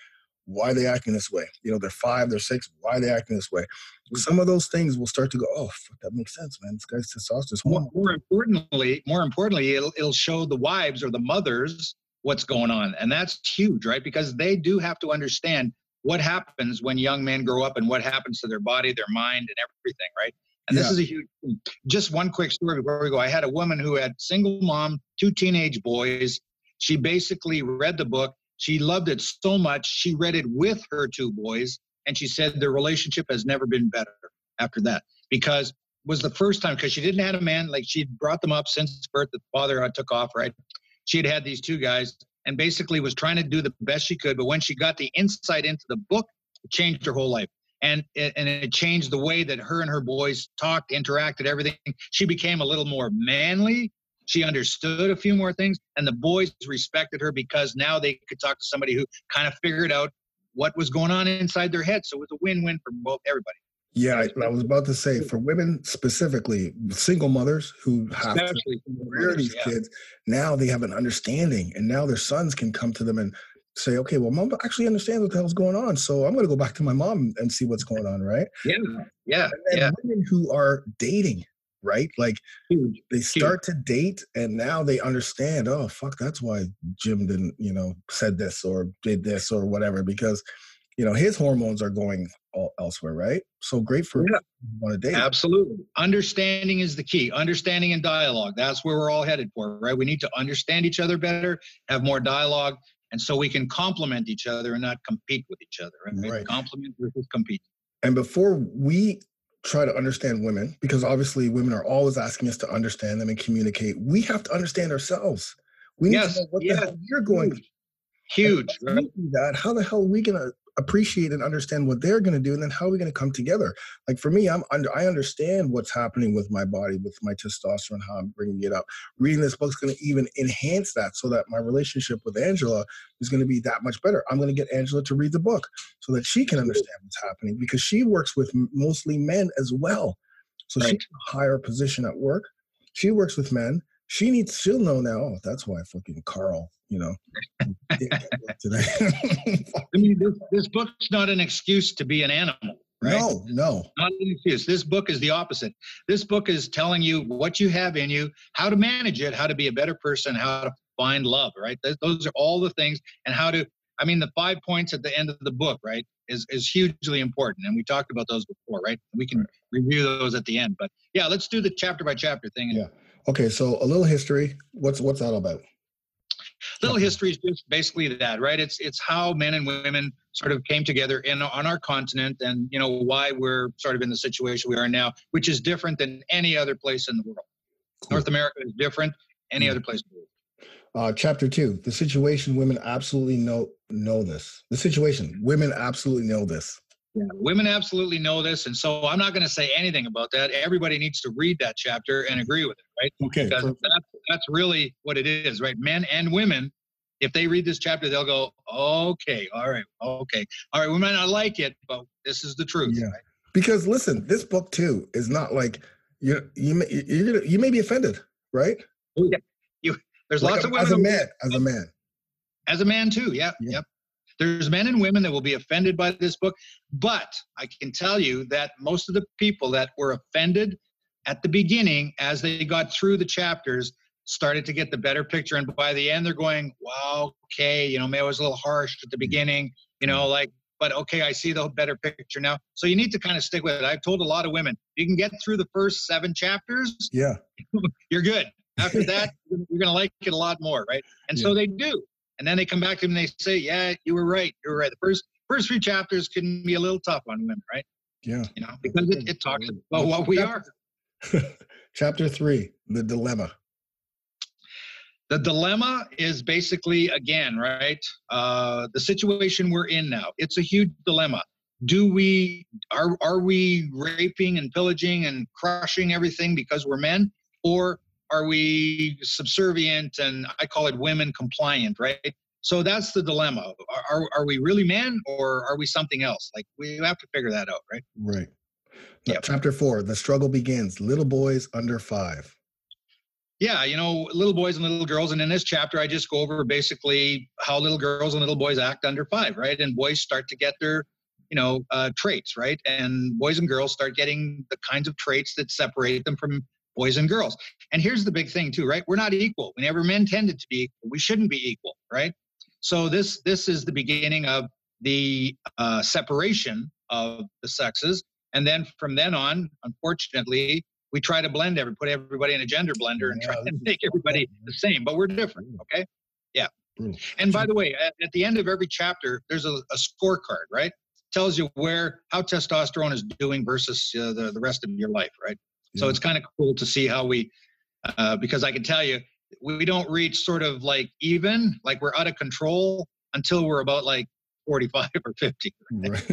why are they acting this way? You know, they're five, they're six, why are they acting this way? Some of those things will start to go, oh, fuck, that makes sense, man. This guy's testosterone. More, more importantly, more importantly, it'll, it'll show the wives or the mothers what's going on. And that's huge, right? Because they do have to understand what happens when young men grow up and what happens to their body, their mind, and everything, right? And yeah. This is a huge thing. Just one quick story before we go. I had a woman who had single mom, two teenage boys. She basically read the book. She loved it so much, she read it with her two boys, and she said their relationship has never been better after that, because it was the first time, because she didn't have a man, like she'd brought them up since birth, the father took off, right? She had had these two guys and basically was trying to do the best she could, but when she got the insight into the book, it changed her whole life. And it, and it changed the way that her and her boys talked, interacted, everything. She became a little more manly. She understood a few more things, and the boys respected her because now they could talk to somebody who kind of figured out what was going on inside their head. So it was a win-win for both everybody. Yeah, I, I was about to say, for women specifically, single mothers who have Especially to rear these yeah. kids, now they have an understanding, and now their sons can come to them and say, okay, well, mom actually understands what the hell's going on, so I'm going to go back to my mom and see what's going on, right? Yeah, yeah, and then yeah. women who are dating, right? Like Huge. they start Huge. to date, and now they understand, oh, fuck, that's why Jim didn't, you know, said this or did this or whatever, because, you know, his hormones are going all elsewhere, right? So great for yeah. want to date. Absolutely. Understanding is the key. Understanding and dialogue. That's where we're all headed for, right? We need to understand each other better, have more dialogue, and so we can complement each other and not compete with each other, right? Right. Complement versus compete. And before we try to understand women, because obviously women are always asking us to understand them and communicate, we have to understand ourselves. We need yes. to know what yes. the hell you're going through. Huge. Right? We do that. How the hell are we going to appreciate and understand what they're going to do, and then how are we going to come together? Like for me, I'm under, I understand what's happening with my body, with my testosterone, how I'm bringing it up. Reading this book's going to even enhance that, so that my relationship with Angela is going to be that much better. I'm going to get Angela to read the book so that she can understand what's happening, because she works with mostly men as well. So right. She's in a higher position at work. She works with men. She needs, she'll know now, oh, that's why fucking Carl, you know, today. I mean, this, this book's not an excuse to be an animal, right? No, no. Not an excuse. This book is the opposite. This book is telling you what you have in you, how to manage it, how to be a better person, how to find love, right? Those are all the things, and how to, I mean, the five points at the end of the book, right, is, is hugely important. And we talked about those before, right? We can right. review those at the end. But yeah, let's do the chapter by chapter thing. Yeah. Okay, so a little history. What's what's that all about? Little history is just basically that, right? It's it's how men and women sort of came together in on our continent, and you know why we're sort of in the situation we are now, which is different than any other place in the world. Cool. North America is different any yeah. other place in the world. Uh, chapter two, the situation. Women absolutely know know this. The situation. Women absolutely know this. Yeah, women absolutely know this, and so I'm not going to say anything about that. Everybody needs to read that chapter and agree with it, right? Okay. Because that's, that's really what it is, right? Men and women, if they read this chapter, they'll go, okay, all right, okay. All right, we might not like it, but this is the truth. Yeah. Right? Because listen, this book too is not like, you you may, you're gonna, you may be offended, right? Yeah. You, there's like lots a, of women. As a man, as a man. As a man too, yeah, yeah. Yep. There's men and women that will be offended by this book, but I can tell you that most of the people that were offended at the beginning, as they got through the chapters, started to get the better picture. And by the end, they're going, wow, okay, you know, maybe I was a little harsh at the beginning, you know, like, but okay, I see the better picture now. So you need to kind of stick with it. I've told a lot of women, you can get through the first seven chapters. Yeah. You're good. After that, you're going to like it a lot more, right? And yeah. so they do. And then they come back to them and they say, yeah, you were right. You were right. The first first few chapters can be a little tough on women, right? Yeah. You know, because it, it talks about what we are. Chapter three, the dilemma. The dilemma is basically, again, right, uh, the situation we're in now. It's a huge dilemma. Do we, are, are we raping and pillaging and crushing everything because we're men? Or are we subservient and I call it women compliant, right? So that's the dilemma. Are, are, are we really men or are we something else? Like we have to figure that out, right? Right. Yep. Chapter four, the struggle begins. Little boys under five. Yeah, you know, little boys and little girls. And in this chapter, I just go over basically how little girls and little boys act under five, right? And boys start to get their, you know, uh, traits, right? And boys and girls start getting the kinds of traits that separate them from boys and girls. And here's the big thing too, right? We're not equal. Whenever men tended to be equal, we shouldn't be equal, right? So this this is the beginning of the uh, separation of the sexes. And then from then on, unfortunately, we try to blend every, put everybody in a gender blender and try Yeah, to make everybody the same, but we're different. Okay. Yeah. Brutal. And by the way, at, at the end of every chapter, there's a, a scorecard, right? Tells you where, how testosterone is doing versus uh, the, the rest of your life, right? Yeah. So it's kind of cool to see how we, uh, because I can tell you, we don't reach sort of like even, like we're out of control until we're about like forty-five or fifty. Right?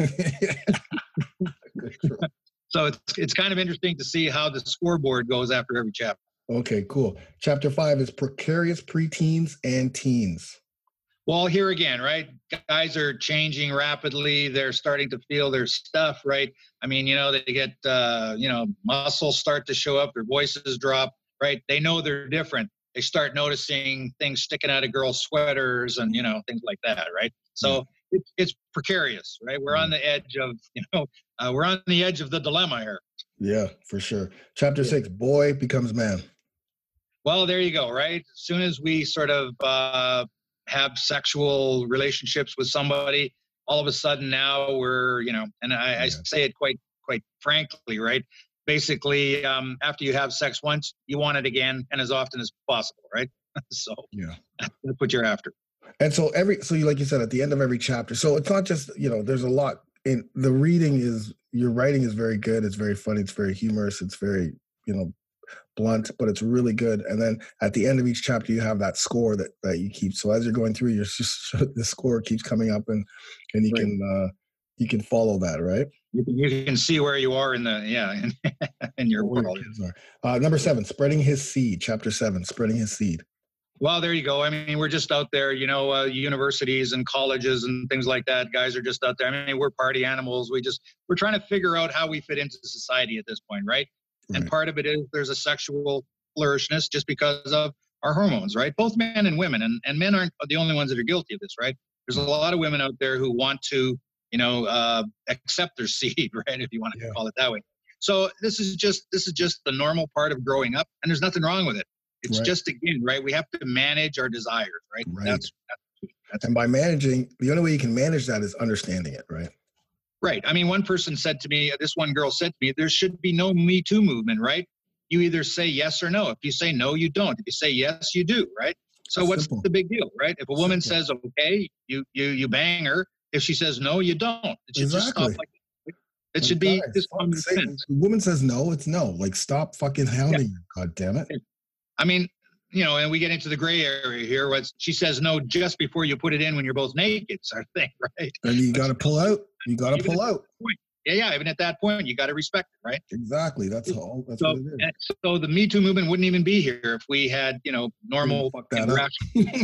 Right. So it's it's kind of interesting to see how the scoreboard goes after every chapter. Okay, cool. Chapter five is precarious preteens and teens. Well, here again, right? Guys are changing rapidly. They're starting to feel their stuff, right? I mean, you know, they get, uh, you know, muscles start to show up, their voices drop, right? They know they're different. They start noticing things sticking out of girls' sweaters and, you know, things like that, right? So yeah. it's, it's precarious, right? We're on the edge of, you know, uh, we're on the edge of the dilemma here. Yeah, for sure. Chapter six, boy becomes man. Well, there you go, right? As soon as we sort of uh, have sexual relationships with somebody, all of a sudden now we're, you know, and I, yeah. I say it quite, quite frankly, right? Basically, um, after you have sex once, you want it again and as often as possible, right? So yeah, that's what you're after. And so every, so you, like you said, at the end of every chapter, so it's not just, you know, there's a lot in the reading is, your writing is very good. It's very funny. It's very humorous. It's very, you know, blunt, but it's really good. And then at the end of each chapter, you have that score that, that you keep. So as you're going through, you're just, the score keeps coming up and, and you right. can, uh, you can follow that, right? You can, you can see where you are in the, yeah, in, in your where world. Your uh, number seven, spreading his seed, chapter seven, spreading his seed. Well, there you go. I mean, we're just out there, you know, uh, universities and colleges and things like that. Guys are just out there. I mean, we're party animals. We just, we're trying to figure out how we fit into society at this point, right? right? And part of it is there's a sexual flourishness just because of our hormones, right? Both men and women. And, and men aren't the only ones that are guilty of this, right? There's a lot of women out there who want to, you know, uh, accept their seed, right? If you want to yeah. call it that way. So this is just, this is just the normal part of growing up, and there's nothing wrong with it. It's right. just, again, right? We have to manage our desires, right? right. That's, that's, that's and by managing, the only way you can manage that is understanding it, right? Right. I mean, one person said to me, this one girl said to me, there should be no Me Too movement, right? You either say yes or no. If you say no, you don't. If you say yes, you do, right? So that's what's simple. The big deal, right? If a woman simple. says, okay, you, you, you bang her. If she says no, you don't. It should exactly. just stop like that. It should be just common sense. The woman says no, it's no. Like, stop fucking hounding yeah. her, God damn it. I mean, you know, and we get into the gray area here. What she says no just before you put it in when you're both naked, sort of thing, right? And you got to pull out. You got to pull out. Yeah, yeah. Even at that point, you got to respect it, right? Exactly. That's all. That's so, what it is. So the Me Too movement wouldn't even be here if we had, you know, normal interaction.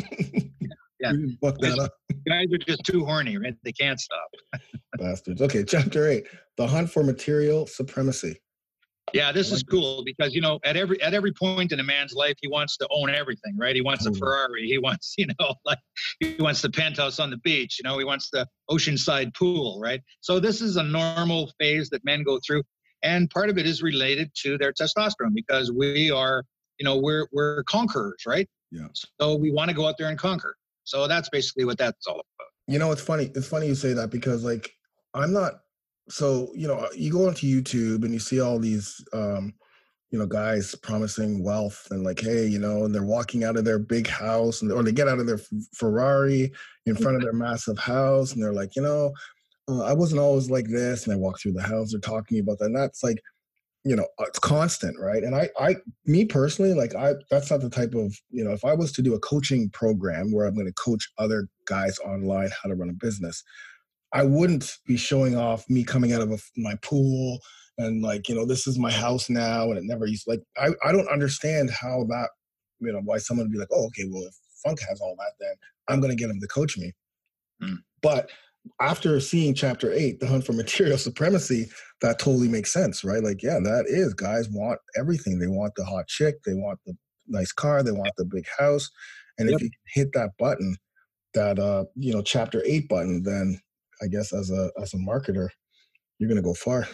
yeah, fuck that up. Guys are just too horny, right? They can't stop. Bastards. Okay, chapter eight: the hunt for material supremacy. Yeah, this is cool because, you know, at every at every point in a man's life, he wants to own everything, right? He wants a Ferrari. He wants, you know, like he wants the penthouse on the beach. You know, he wants the oceanside pool, right? So this is a normal phase that men go through, and part of it is related to their testosterone because we are, you know, we're we're conquerors, right? Yeah. So we want to go out there and conquer. So that's basically what that's all about. You know, it's funny. It's funny you say that because, like, I'm not. So, you know, you go onto YouTube and you see all these, um, you know, guys promising wealth and like, hey, you know, and they're walking out of their big house and or they get out of their Ferrari in front of their massive house. And they're like, you know, uh, I wasn't always like this. And I walk through the house, they're talking about that. And that's like, you know, it's constant, right? And I, I, me personally, like I, that's not the type of, you know, if I was to do a coaching program where I'm going to coach other guys online how to run a business, I wouldn't be showing off me coming out of a, my pool and like, you know, this is my house now and it never used like, I, I don't understand how that, you know, why someone would be like, oh, okay, well, if Funk has all that, then I'm going to get him to coach me. Mm. But after seeing chapter eight, the hunt for material supremacy, that totally makes sense, right? Like, yeah, that is guys want everything. They want the hot chick. They want the nice car, they want the big house. And Yep. if you hit that button, that uh, you know, chapter eight button, then I guess as a as a marketer, you're gonna go far.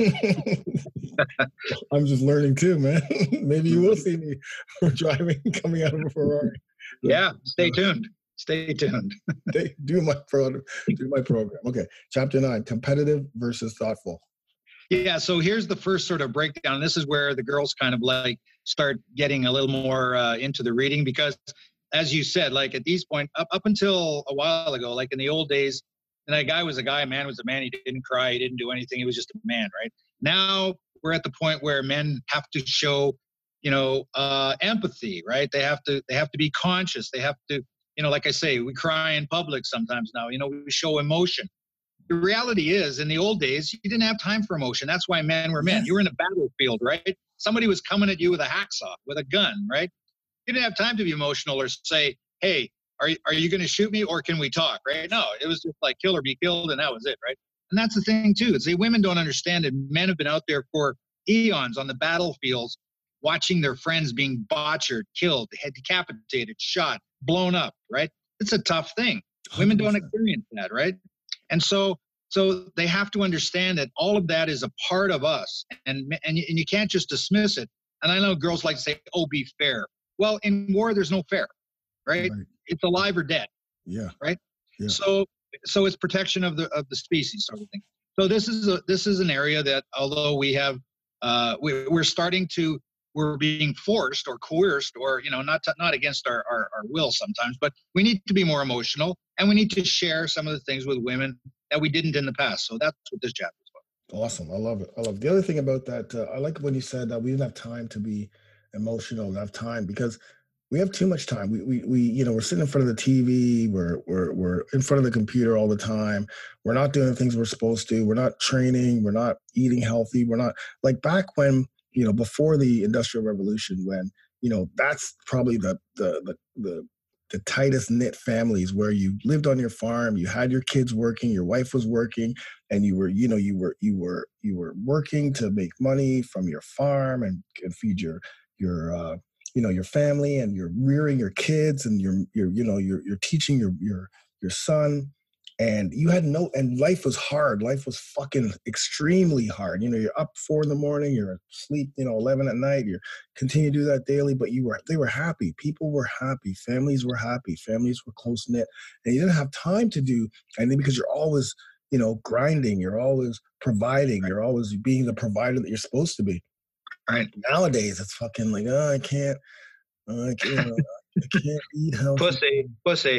I'm just learning too, man. Maybe you will see me driving, coming out of a Ferrari. Yeah, stay tuned. Stay tuned. They do my pro, do my program. Okay, chapter nine: competitive versus thoughtful. Yeah, so here's the first sort of breakdown. This is where the girls kind of like start getting a little more uh, into the reading because, as you said, like at these point, up up until a while ago, like in the old days, and a guy was a guy, a man was a man. He didn't cry, he didn't do anything. He was just a man, right? Now we're at the point where men have to show, you know, uh, empathy, right? They have to, they have to be conscious. They have to, you know, like I say, we cry in public sometimes now. You know, we show emotion. The reality is, in the old days, you didn't have time for emotion. That's why men were men. Yes. You were in a battlefield, right? Somebody was coming at you with a hacksaw, with a gun, right? You didn't have time to be emotional or say, hey, are, are you going to shoot me or can we talk, right? No, it was just like kill or be killed and that was it, right? And that's the thing too. See, women don't understand it. Men have been out there for eons on the battlefields watching their friends being butchered, killed, decapitated, shot, blown up, right? It's a tough thing. Women don't experience that, right? And so so they have to understand that all of that is a part of us and, and, and you can't just dismiss it. And I know girls like to say, oh, be fair. Well, in war, there's no fair, right? right. It's alive or dead. Yeah. Right. Yeah. So so it's protection of the of the species sort of thing. So this is a this is an area that although we have uh, we, we're starting to we're being forced or coerced or, you know, not to, not against our, our, our will sometimes, but we need to be more emotional and we need to share some of the things with women that we didn't in the past. So that's what this chapter is about. Awesome. I love it. I love it. The other thing about that, uh, I like when you said that we didn't have time to be emotional, have time, because we have too much time. We, we, we, you know, we're sitting in front of the T V. We're, we're, we're in front of the computer all the time. We're not doing the things we're supposed to. We're not training. We're not eating healthy. We're not like back when, you know, before the Industrial Revolution, when, you know, that's probably the, the, the, the, the tightest knit families where you lived on your farm, you had your kids working, your wife was working, and you were, you know, you were, you were, you were working to make money from your farm and, and feed your, your, uh, you know, your family, and you're rearing your kids, and you're, you're, you know, you're, you're teaching your, your, your son, and you had no, and life was hard. Life was fucking extremely hard. You know, you're up four in the morning, you're asleep, you know, eleven at night, you continue to do that daily, but you were, they were happy. People were happy. Families were happy. Families were close knit, and you didn't have time to do anything because you're always, you know, grinding. You're always providing. You're always being the provider that you're supposed to be. Right. Nowadays, it's fucking like, oh, I can't, oh, I can't, I can't eat healthy. Pussy, pussy.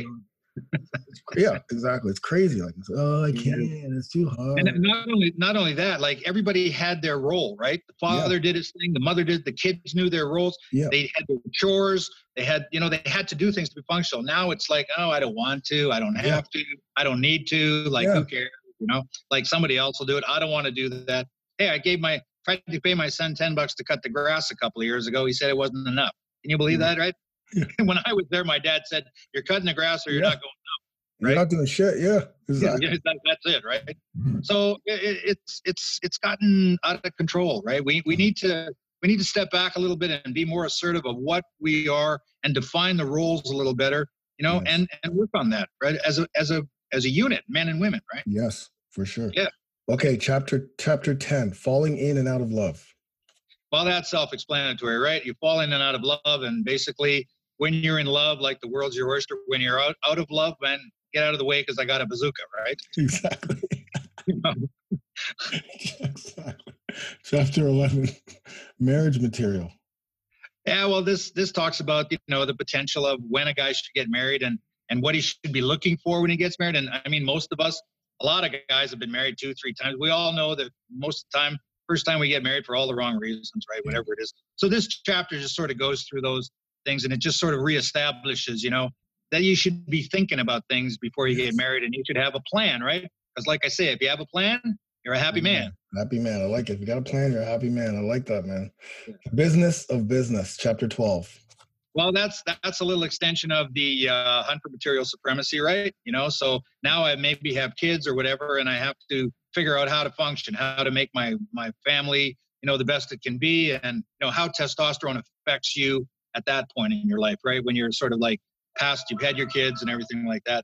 Yeah, exactly. It's crazy. Like, it's, oh, I can't. It's too hard. And not only not only that, like everybody had their role, right? The father yeah. did his thing, the mother did, the kids knew their roles. Yeah. They had their chores. They had, you know, they had to do things to be functional. Now it's like, oh, I don't want to. I don't have yeah. to. I don't need to. Like, yeah. who cares? You know, like somebody else will do it. I don't want to do that. Hey, I gave my tried to pay my son ten bucks to cut the grass a couple of years ago. He said it wasn't enough. Can you believe yeah. that, right? Yeah. When I was there, my dad said, "You're cutting the grass, or you're yeah. not going up." Right? You're not doing shit. Yeah, exactly. Yeah, that, that's it, right? Mm-hmm. So it, it's it's it's gotten out of control, right? We we need to we need to step back a little bit and be more assertive of what we are and define the roles a little better, you know, yes. and and work on that, right? As a as a as a unit, men and women, right? Yes, for sure. Yeah. Okay, chapter chapter ten, falling in and out of love. Well, that's self-explanatory, right? You fall in and out of love, and basically, when you're in love, like the world's your oyster. When you're out out of love, man, get out of the way because I got a bazooka, right? Exactly. You know? Exactly. Chapter eleven, marriage material. Yeah, well, this this talks about, you know, the potential of when a guy should get married and and what he should be looking for when he gets married. And I mean, most of us, a lot of guys have been married two, three times. We all know that most of the time, first time we get married for all the wrong reasons, right? Whatever it is. So this chapter just sort of goes through those things, and it just sort of reestablishes, you know, that you should be thinking about things before you yes. get married, and you should have a plan, right? Because like I say, if you have a plan, you're a happy man. Happy man. I like it. If you got a plan, you're a happy man. I like that, man. Business of business, chapter twelve. Well, that's that's a little extension of the uh, hunt for material supremacy, right? You know, so now I maybe have kids or whatever, and I have to figure out how to function, how to make my my family, you know, the best it can be, and you know how testosterone affects you at that point in your life, right? When you're sort of like past, you've had your kids and everything like that.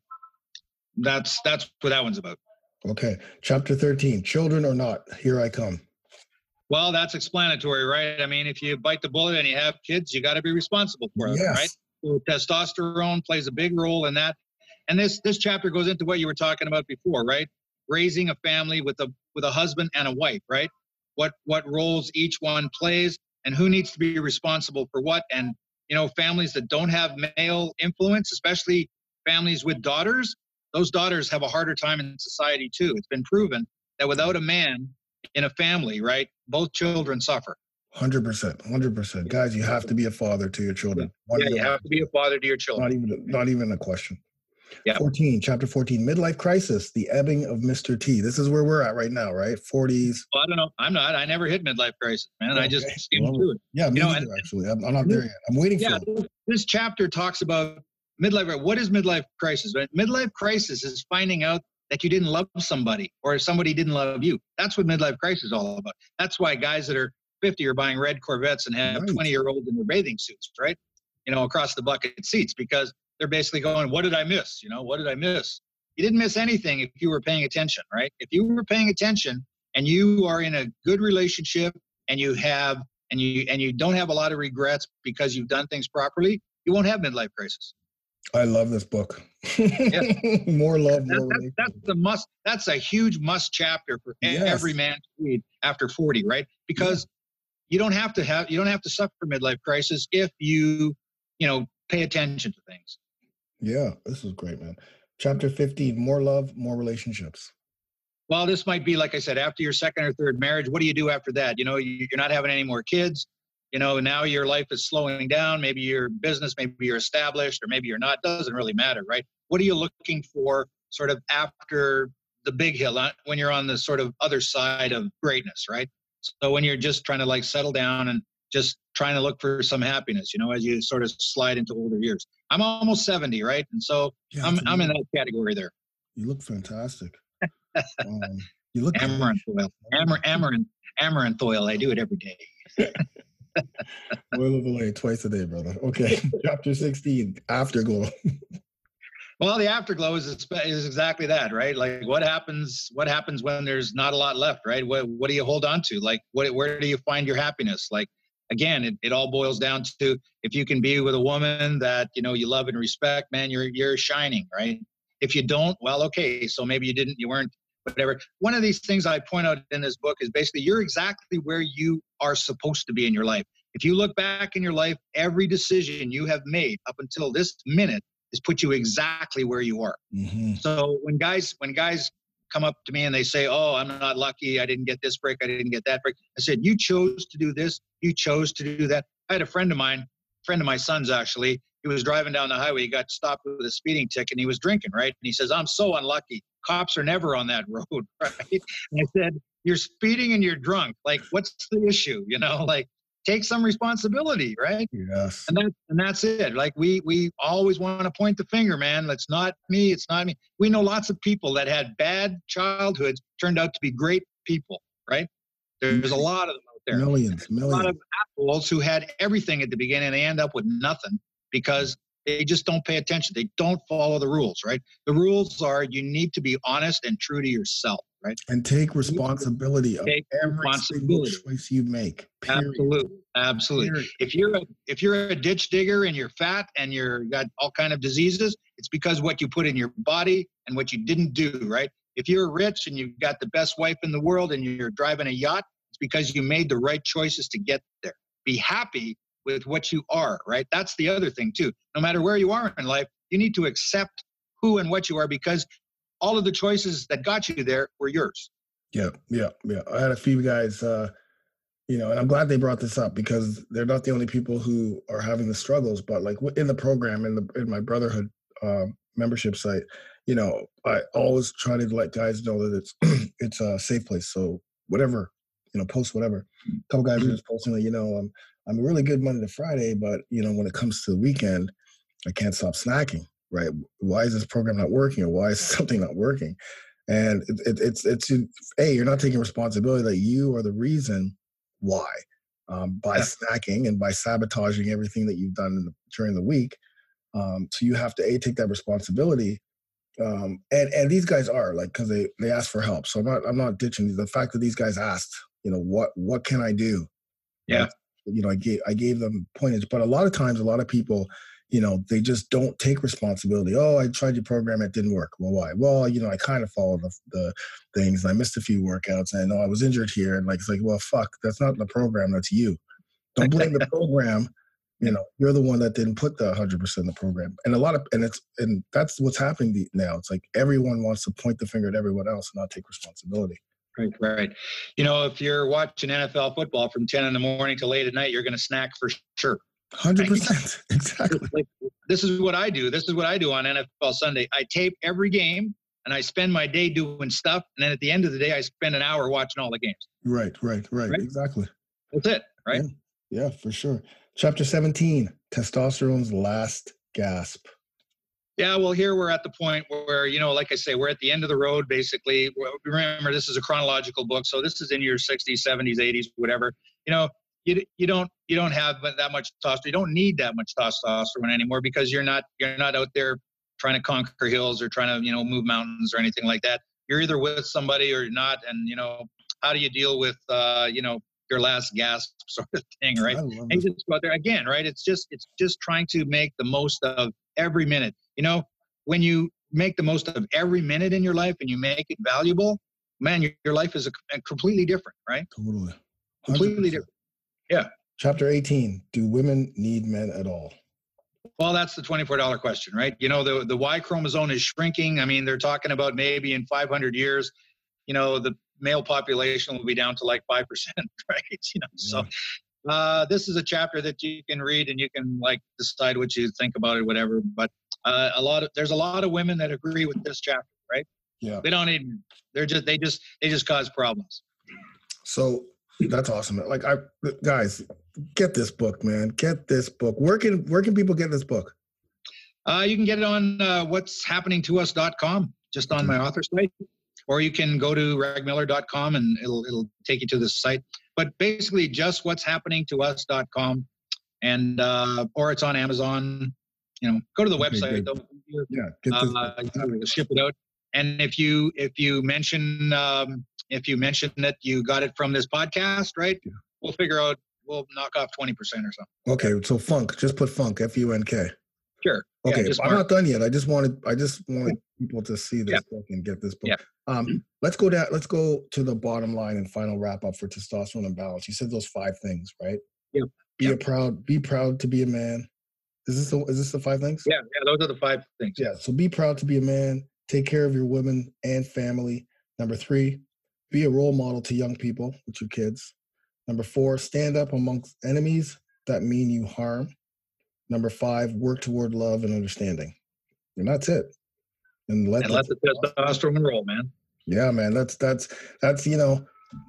That's that's what that one's about. Okay. Chapter thirteen, children or not, here I come. Well, that's explanatory, right? I mean, if you bite the bullet and you have kids, you got to be responsible for them, Yes. right? So testosterone plays a big role in that. And this this chapter goes into what you were talking about before, right? Raising a family with a with a husband and a wife, right? What what roles each one plays and who needs to be responsible for what. And, you know, families that don't have male influence, especially families with daughters, those daughters have a harder time in society too. It's been proven that without a man in a family, right, both children suffer. one hundred percent, one hundred percent. Guys, you have to be a father to your children. Yeah, you have to be a father to your children. Not even, not even a question. Yeah. fourteen, chapter fourteen, midlife crisis, the ebbing of Mister T. This is where we're at right now, right? forties. Well, I don't know. I'm not. I never hit midlife crisis, man. Okay. I just skimmed well, through it. Yeah, me you know, neither, and, actually. I'm, I'm not there yet. I'm waiting yeah, for it. This chapter talks about midlife. What is midlife crisis? Right? Midlife crisis is finding out that you didn't love somebody or somebody didn't love you. That's what midlife crisis is all about. That's why guys that are fifty are buying red Corvettes and have twenty-year-olds in their bathing suits, right? You know, across the bucket seats, because they're basically going, what did I miss? You know, what did I miss? You didn't miss anything if you were paying attention, right? If you were paying attention and you are in a good relationship and you have and you and you don't have a lot of regrets because you've done things properly, you won't have midlife crisis. I love this book. Yeah. More love, that, more that, that's the must. That's a huge must chapter for yes. every man to read after forty, right? Because yeah. you don't have to have you don't have to suffer midlife crisis if you you know pay attention to things. Yeah, this is great, man. Chapter fifteen, more love, more relationships. Well, this might be, like I said, after your second or third marriage, what do you do after that? You know, you're not having any more kids. You know, now your life is slowing down. Maybe your business, maybe you're established, or maybe you're not. Doesn't really matter, right? What are you looking for sort of after the big hill, when you're on the sort of other side of greatness, right? So when you're just trying to like settle down and just trying to look for some happiness, you know, as you sort of slide into older years. I'm almost seventy, right? And so yeah, I'm I'm in that category there. You look fantastic. um, you look amaranth oil, Amar, amaranth, amaranth oil. I do it every day. Oil of Olay twice a day, brother. Okay, chapter sixteen, afterglow. Well, the afterglow is is exactly that, right? Like what happens? What happens when there's not a lot left, right? What what do you hold on to? Like what? Where do you find your happiness? Like again, it, it all boils down to if you can be with a woman that you know you love and respect, man, you're you're shining, right? If you don't, well, okay, so maybe you didn't, you weren't, whatever. One of these things I point out in this book is basically you're exactly where you are supposed to be in your life. If you look back in your life, every decision you have made up until this minute has put you exactly where you are. Mm-hmm. So when guys, when guys come up to me and they say, oh, I'm not lucky, I didn't get this break, I didn't get that break. I said, you chose to do this, you chose to do that. I had a friend of mine, friend of my son's actually, he was driving down the highway, he got stopped with a speeding ticket and he was drinking, right? And he says, I'm so unlucky. Cops are never on that road, right? And I said, you're speeding and you're drunk. Like, what's the issue? You know, like, take some responsibility, right? Yes. And that, and that's it. Like we we always want to point the finger, man. It's not me. It's not me. We know lots of people that had bad childhoods turned out to be great people, right? There's a lot of them out there. Millions, millions. A lot of assholes who had everything at the beginning and they end up with nothing because they just don't pay attention. They don't follow the rules, right? The rules are you need to be honest and true to yourself, right? And take responsibility of take every responsibility. single choice you make. Period. Absolutely, absolutely. Period. If you're a if you're a ditch digger and you're fat and you're got all kind of diseases, it's because what you put in your body and what you didn't do, right? If you're rich and you've got the best wife in the world and you're driving a yacht, it's because you made the right choices to get there. Be happy with what you are, right? That's the other thing too. No matter where you are in life, you need to accept who and what you are because all of the choices that got you there were yours. Yeah, yeah, yeah. I had a few guys, uh, you know, and I'm glad they brought this up because they're not the only people who are having the struggles, but like in the program, in the in my brotherhood uh, membership site, you know, I always try to let guys know that it's it's a safe place. So whatever, you know, post whatever. A couple guys are just posting like, you know, I'm I'm really good Monday to Friday, but you know, when it comes to the weekend, I can't stop snacking. Right? Why is this program not working, or why is something not working? And it, it, it's it's a you're not taking responsibility that you are the reason why. um, by Yeah. snacking and by sabotaging everything that you've done in the, during the week. Um, so you have to a take that responsibility. Um, and and these guys are like, because they they ask for help. So I'm not I'm not ditching the fact that these guys asked. You know, what what can I do? Yeah. Like, you know, I gave I gave them pointers, but a lot of times, a lot of people, you know, they just don't take responsibility. Oh, I tried your program, it didn't work. Well, why? Well, you know, I kind of followed the, the things, and I missed a few workouts, and I know I was injured here, and like it's like, well, fuck, that's not the program, that's you. Don't blame the program. You know, you're the one that didn't put the one hundred percent in the program. And a lot of, and it's, and that's what's happening now. It's like everyone wants to point the finger at everyone else and not take responsibility. Right, right. You know, if you're watching N F L football from ten in the morning to late at night, you're going to snack for sure. one hundred percent. Exactly. Like, this is what I do. This is what I do on N F L Sunday. I tape every game and I spend my day doing stuff. And then at the end of the day, I spend an hour watching all the games. Right, right, right. right? Exactly. That's it, right? Yeah, yeah, for sure. Chapter seventeen, testosterone's last gasp. Yeah, well, here we're at the point where, you know, like I say, we're at the end of the road, basically. Remember, this is a chronological book, so this is in your sixties, seventies, eighties, whatever. You know, you you don't you don't have that much testosterone. You don't need that much testosterone anymore because you're not you're not out there trying to conquer hills or trying to, you know, move mountains or anything like that. You're either with somebody or you're not, and you know, how do you deal with uh, you know, your last gasp sort of thing, right? And you just go out there again, right? It's just it's just trying to make the most of every minute. You know, when you make the most of every minute in your life and you make it valuable, man, your, your life is a, a completely different, right? Totally. one hundred percent. Completely different. Yeah. Chapter eighteen, do women need men at all? Well, that's the twenty-four dollar question, right? You know, the, the Y chromosome is shrinking. I mean, they're talking about maybe in five hundred years, you know, the male population will be down to like five percent, right? You know, Yeah. so uh, this is a chapter that you can read and you can like decide what you think about it, whatever. But uh, a lot of, there's a lot of women that agree with this chapter, right? Yeah. They don't need, they're just, they just, they just cause problems. So that's awesome. Like, I, guys, get this book, man. Get this book. Where can, where can people get this book? Uh, you can get it on uh, what's happening to us dot com, just on my author site, or you can go to reg miller dot com and it'll, it'll take you to the site. But basically just what's happening to us dot com, and, uh, or it's on Amazon. You know, go to the Okay, website. good. They'll, Yeah. Get this uh, book. they'll ship it out. And if you, if you mention, um, if you mention that you got it from this podcast, right? Yeah. We'll figure out, we'll knock off twenty percent or something. Okay. So funk, just put funk, F U N K. Sure. Yeah, Okay. just I'm mark- not done yet. I just wanted, I just wanted people to see this Yeah. book and get this book. Yeah. Um, let's go down, let's go to the bottom line and final wrap up for testosterone and balance. You said those five things, right? Yeah. Be Yeah. a proud, be proud to be a man. Is this the, is this the five things? Yeah, yeah, those are the five things. Yeah. So be proud to be a man. Take care of your women and family. Number three, be a role model to young people with your kids. Number four, stand up amongst enemies that mean you harm. Number five, work toward love and understanding. And that's it. And let, And let the testosterone roll, man. yeah, man. That's that's that's you know,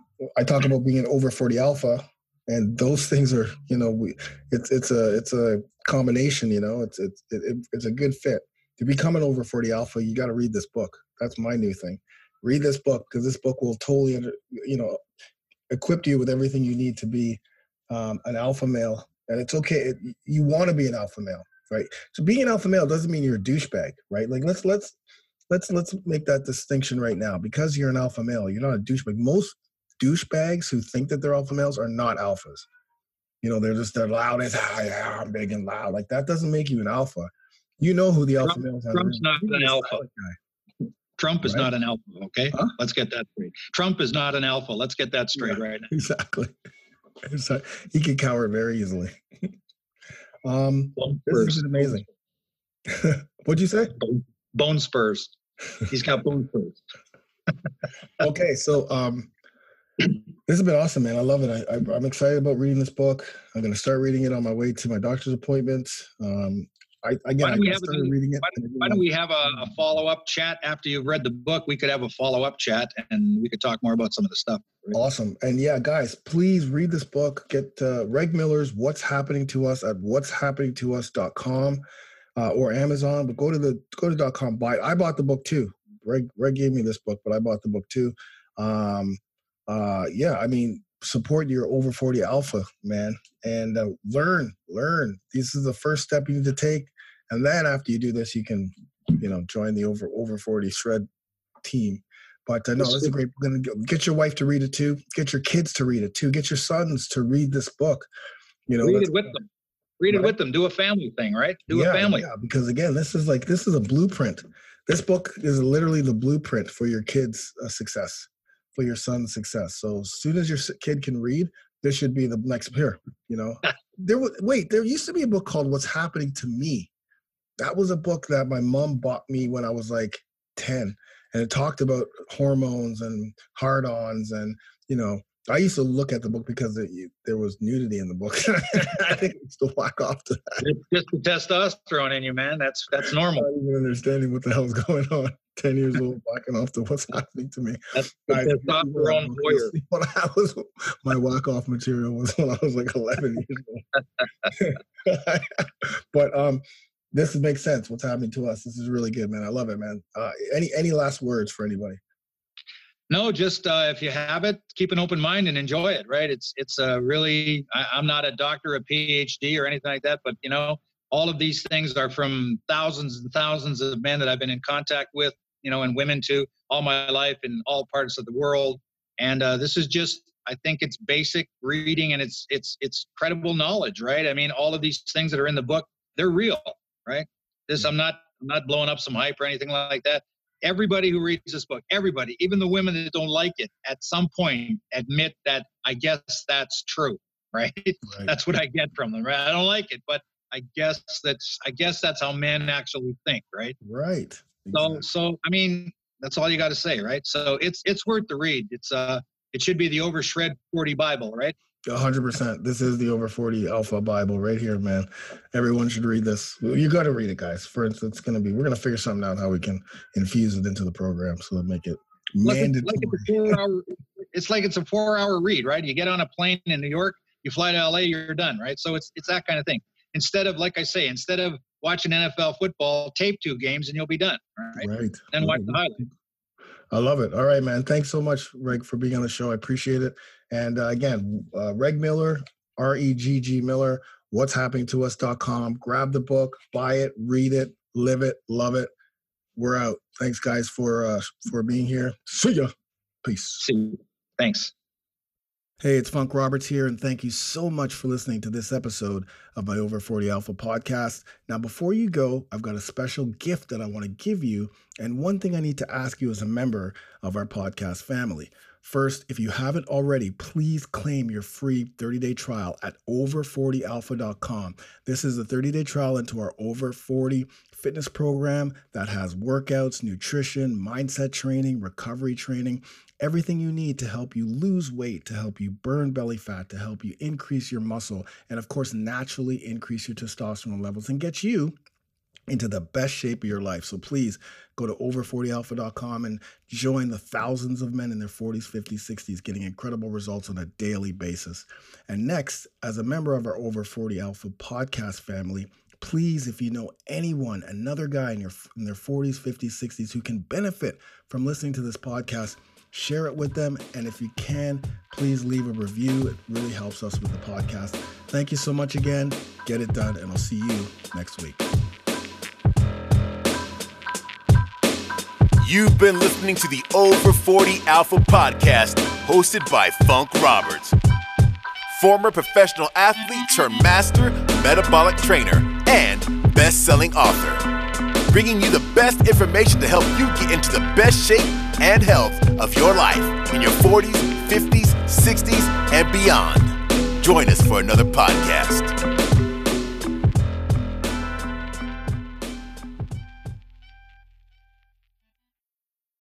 I talk about being an over forty alpha, and those things are, you know, we it's it's a it's a combination. You know, it's it's it, it's a good fit. To become an over forty alpha, you got to read this book. That's my new thing. Read this book because this book will totally, under, you know, equip you with everything you need to be um, an alpha male. And it's okay. It, you want to be an alpha male, right? So being an alpha male doesn't mean you're a douchebag, right? Like let's let's let's let's make that distinction right now. Because you're an alpha male, you're not a douchebag. Most douchebags who think that they're alpha males are not alphas. You know, they're just they're loud as ah, yeah, I'm big and loud. Like that doesn't make you an alpha. You know who the alpha Trump, males are. Trump's not an alpha. Guy. Trump is Right. not an alpha, okay? Huh? Let's get that straight. Trump is not an alpha. Let's get that straight Yeah. right now. Exactly. So he can cower very easily. um, Bone this spurs. is amazing. What'd you say? Bone, bone spurs. He's got bone spurs. Okay, so um, this has been awesome, man. I love it. I, I, I'm excited about reading this book. I'm going to start reading it on my way to my doctor's appointment. Um, I again, Why I don't we just have a- started reading it. Why, and I didn't why don't know- we have a, a follow-up chat after you've read the book? We could have a follow-up chat and we could talk more about some of the stuff. right? Awesome. And yeah, guys, please read this book. Get uh, Reg Miller's What's Happening to Us at what's happening to us dot com uh, or Amazon. But go to the go to .com. Buy it. I bought the book too. Reg, Reg gave me this book, but I bought the book too. Um, uh, yeah, I mean, support your over forty alpha, man, and uh, learn, learn. This is the first step you need to take. And then after you do this, you can, you know, join the over, over forty shred team. But uh, no, this is great. We're going to get your wife to read it too. Get your kids to read it too. Get your sons to read this book. You know, read it with them. Read right? it with them. Do a family thing, right? Do yeah, a family. Yeah, because again, this is like, this is a blueprint. This book is literally the blueprint for your kids' uh, success, for your son's success. So as soon as your kid can read, this should be the next here, you know. there was, Wait, there used to be a book called What's Happening to Me. That was a book that my mom bought me when I was like ten. And it talked about hormones and hard-ons. And, you know, I used to look at the book because it, there was nudity in the book. I think it's to whack off to that. It's just the testosterone in you, man. That's that's normal. Not even understanding what the hell's going on. ten years old, whacking off to What's Happening to Me. That's the I, testosterone warrior. When I was, my whack-off material was when I was like eleven years old. But, um, this makes sense. What's happening to us? This is really good, man. I love it, man. Uh, any any last words for anybody? No, just uh, if you have it, keep an open mind and enjoy it. Right? It's it's a uh, really. I, I'm not a doctor, a P H D, or anything like that, but you know, all of these things are from thousands and thousands of men that I've been in contact with, you know, and women too, all my life in all parts of the world. And uh, this is just, I think it's basic reading, and it's it's it's credible knowledge, right? I mean, all of these things that are in the book, they're real. Right? This, I'm not, I'm not blowing up some hype or anything like that. Everybody who reads this book, everybody, even the women that don't like it, at some point admit that I guess that's true, right? right? That's what I get from them, right? I don't like it, but I guess that's, I guess that's how men actually think, right? Right. Exactly. So, so I mean, that's all you got to say, right? So it's it's worth the read. It's uh, it should be the Over Shred forty Bible, right? one hundred percent. This is the Over forty Alpha Bible right here, man. Everyone should read this. You got to read it, guys. For instance, it's going to be, we're going to figure something out how we can infuse it into the program so to make it like mandatory. It's, like it's, a four hour, it's like it's a four hour read, right? You get on a plane in New York, you fly to L A, you're done, right? So it's it's that kind of thing. Instead of, like I say, instead of watching N F L football, tape two games and you'll be done, right? Right. Then watch right. the highlights. I love it. All right, man. Thanks so much, Reg, for being on the show. I appreciate it. And uh, again, uh, Reg Miller, R E G G Miller, what's happening to us dot com. Grab the book, buy it, read it, live it, love it. We're out. Thanks, guys, for uh, for being here. See ya. Peace. See you. Thanks. Hey, it's Funk Roberts here, and thank you so much for listening to this episode of my Over forty Alpha podcast. Now, before you go, I've got a special gift that I want to give you, and one thing I need to ask you as a member of our podcast family. First, if you haven't already, please claim your free thirty-day trial at over forty alpha dot com. This is a thirty-day trial into our Over forty fitness program that has workouts, nutrition, mindset training, recovery training, everything you need to help you lose weight, to help you burn belly fat, to help you increase your muscle, and of course, naturally increase your testosterone levels and get you into the best shape of your life. So please go to over forty alpha dot com and join the thousands of men in their forties, fifties, sixties getting incredible results on a daily basis. And next, as a member of our Over forty Alpha podcast family, please, if you know anyone, another guy in, your, in their forties, fifties, sixties who can benefit from listening to this podcast, share it with them. And if you can, please leave a review. It really helps us with the podcast. Thank you so much again. Get it done, and I'll see you next week. You've been listening to the Over forty Alpha podcast, hosted by Funk Roberts, former professional athlete turned master metabolic trainer and best-selling author, bringing you the best information to help you get into the best shape and health of your life in your forties, fifties, sixties, and beyond. Join us for another podcast.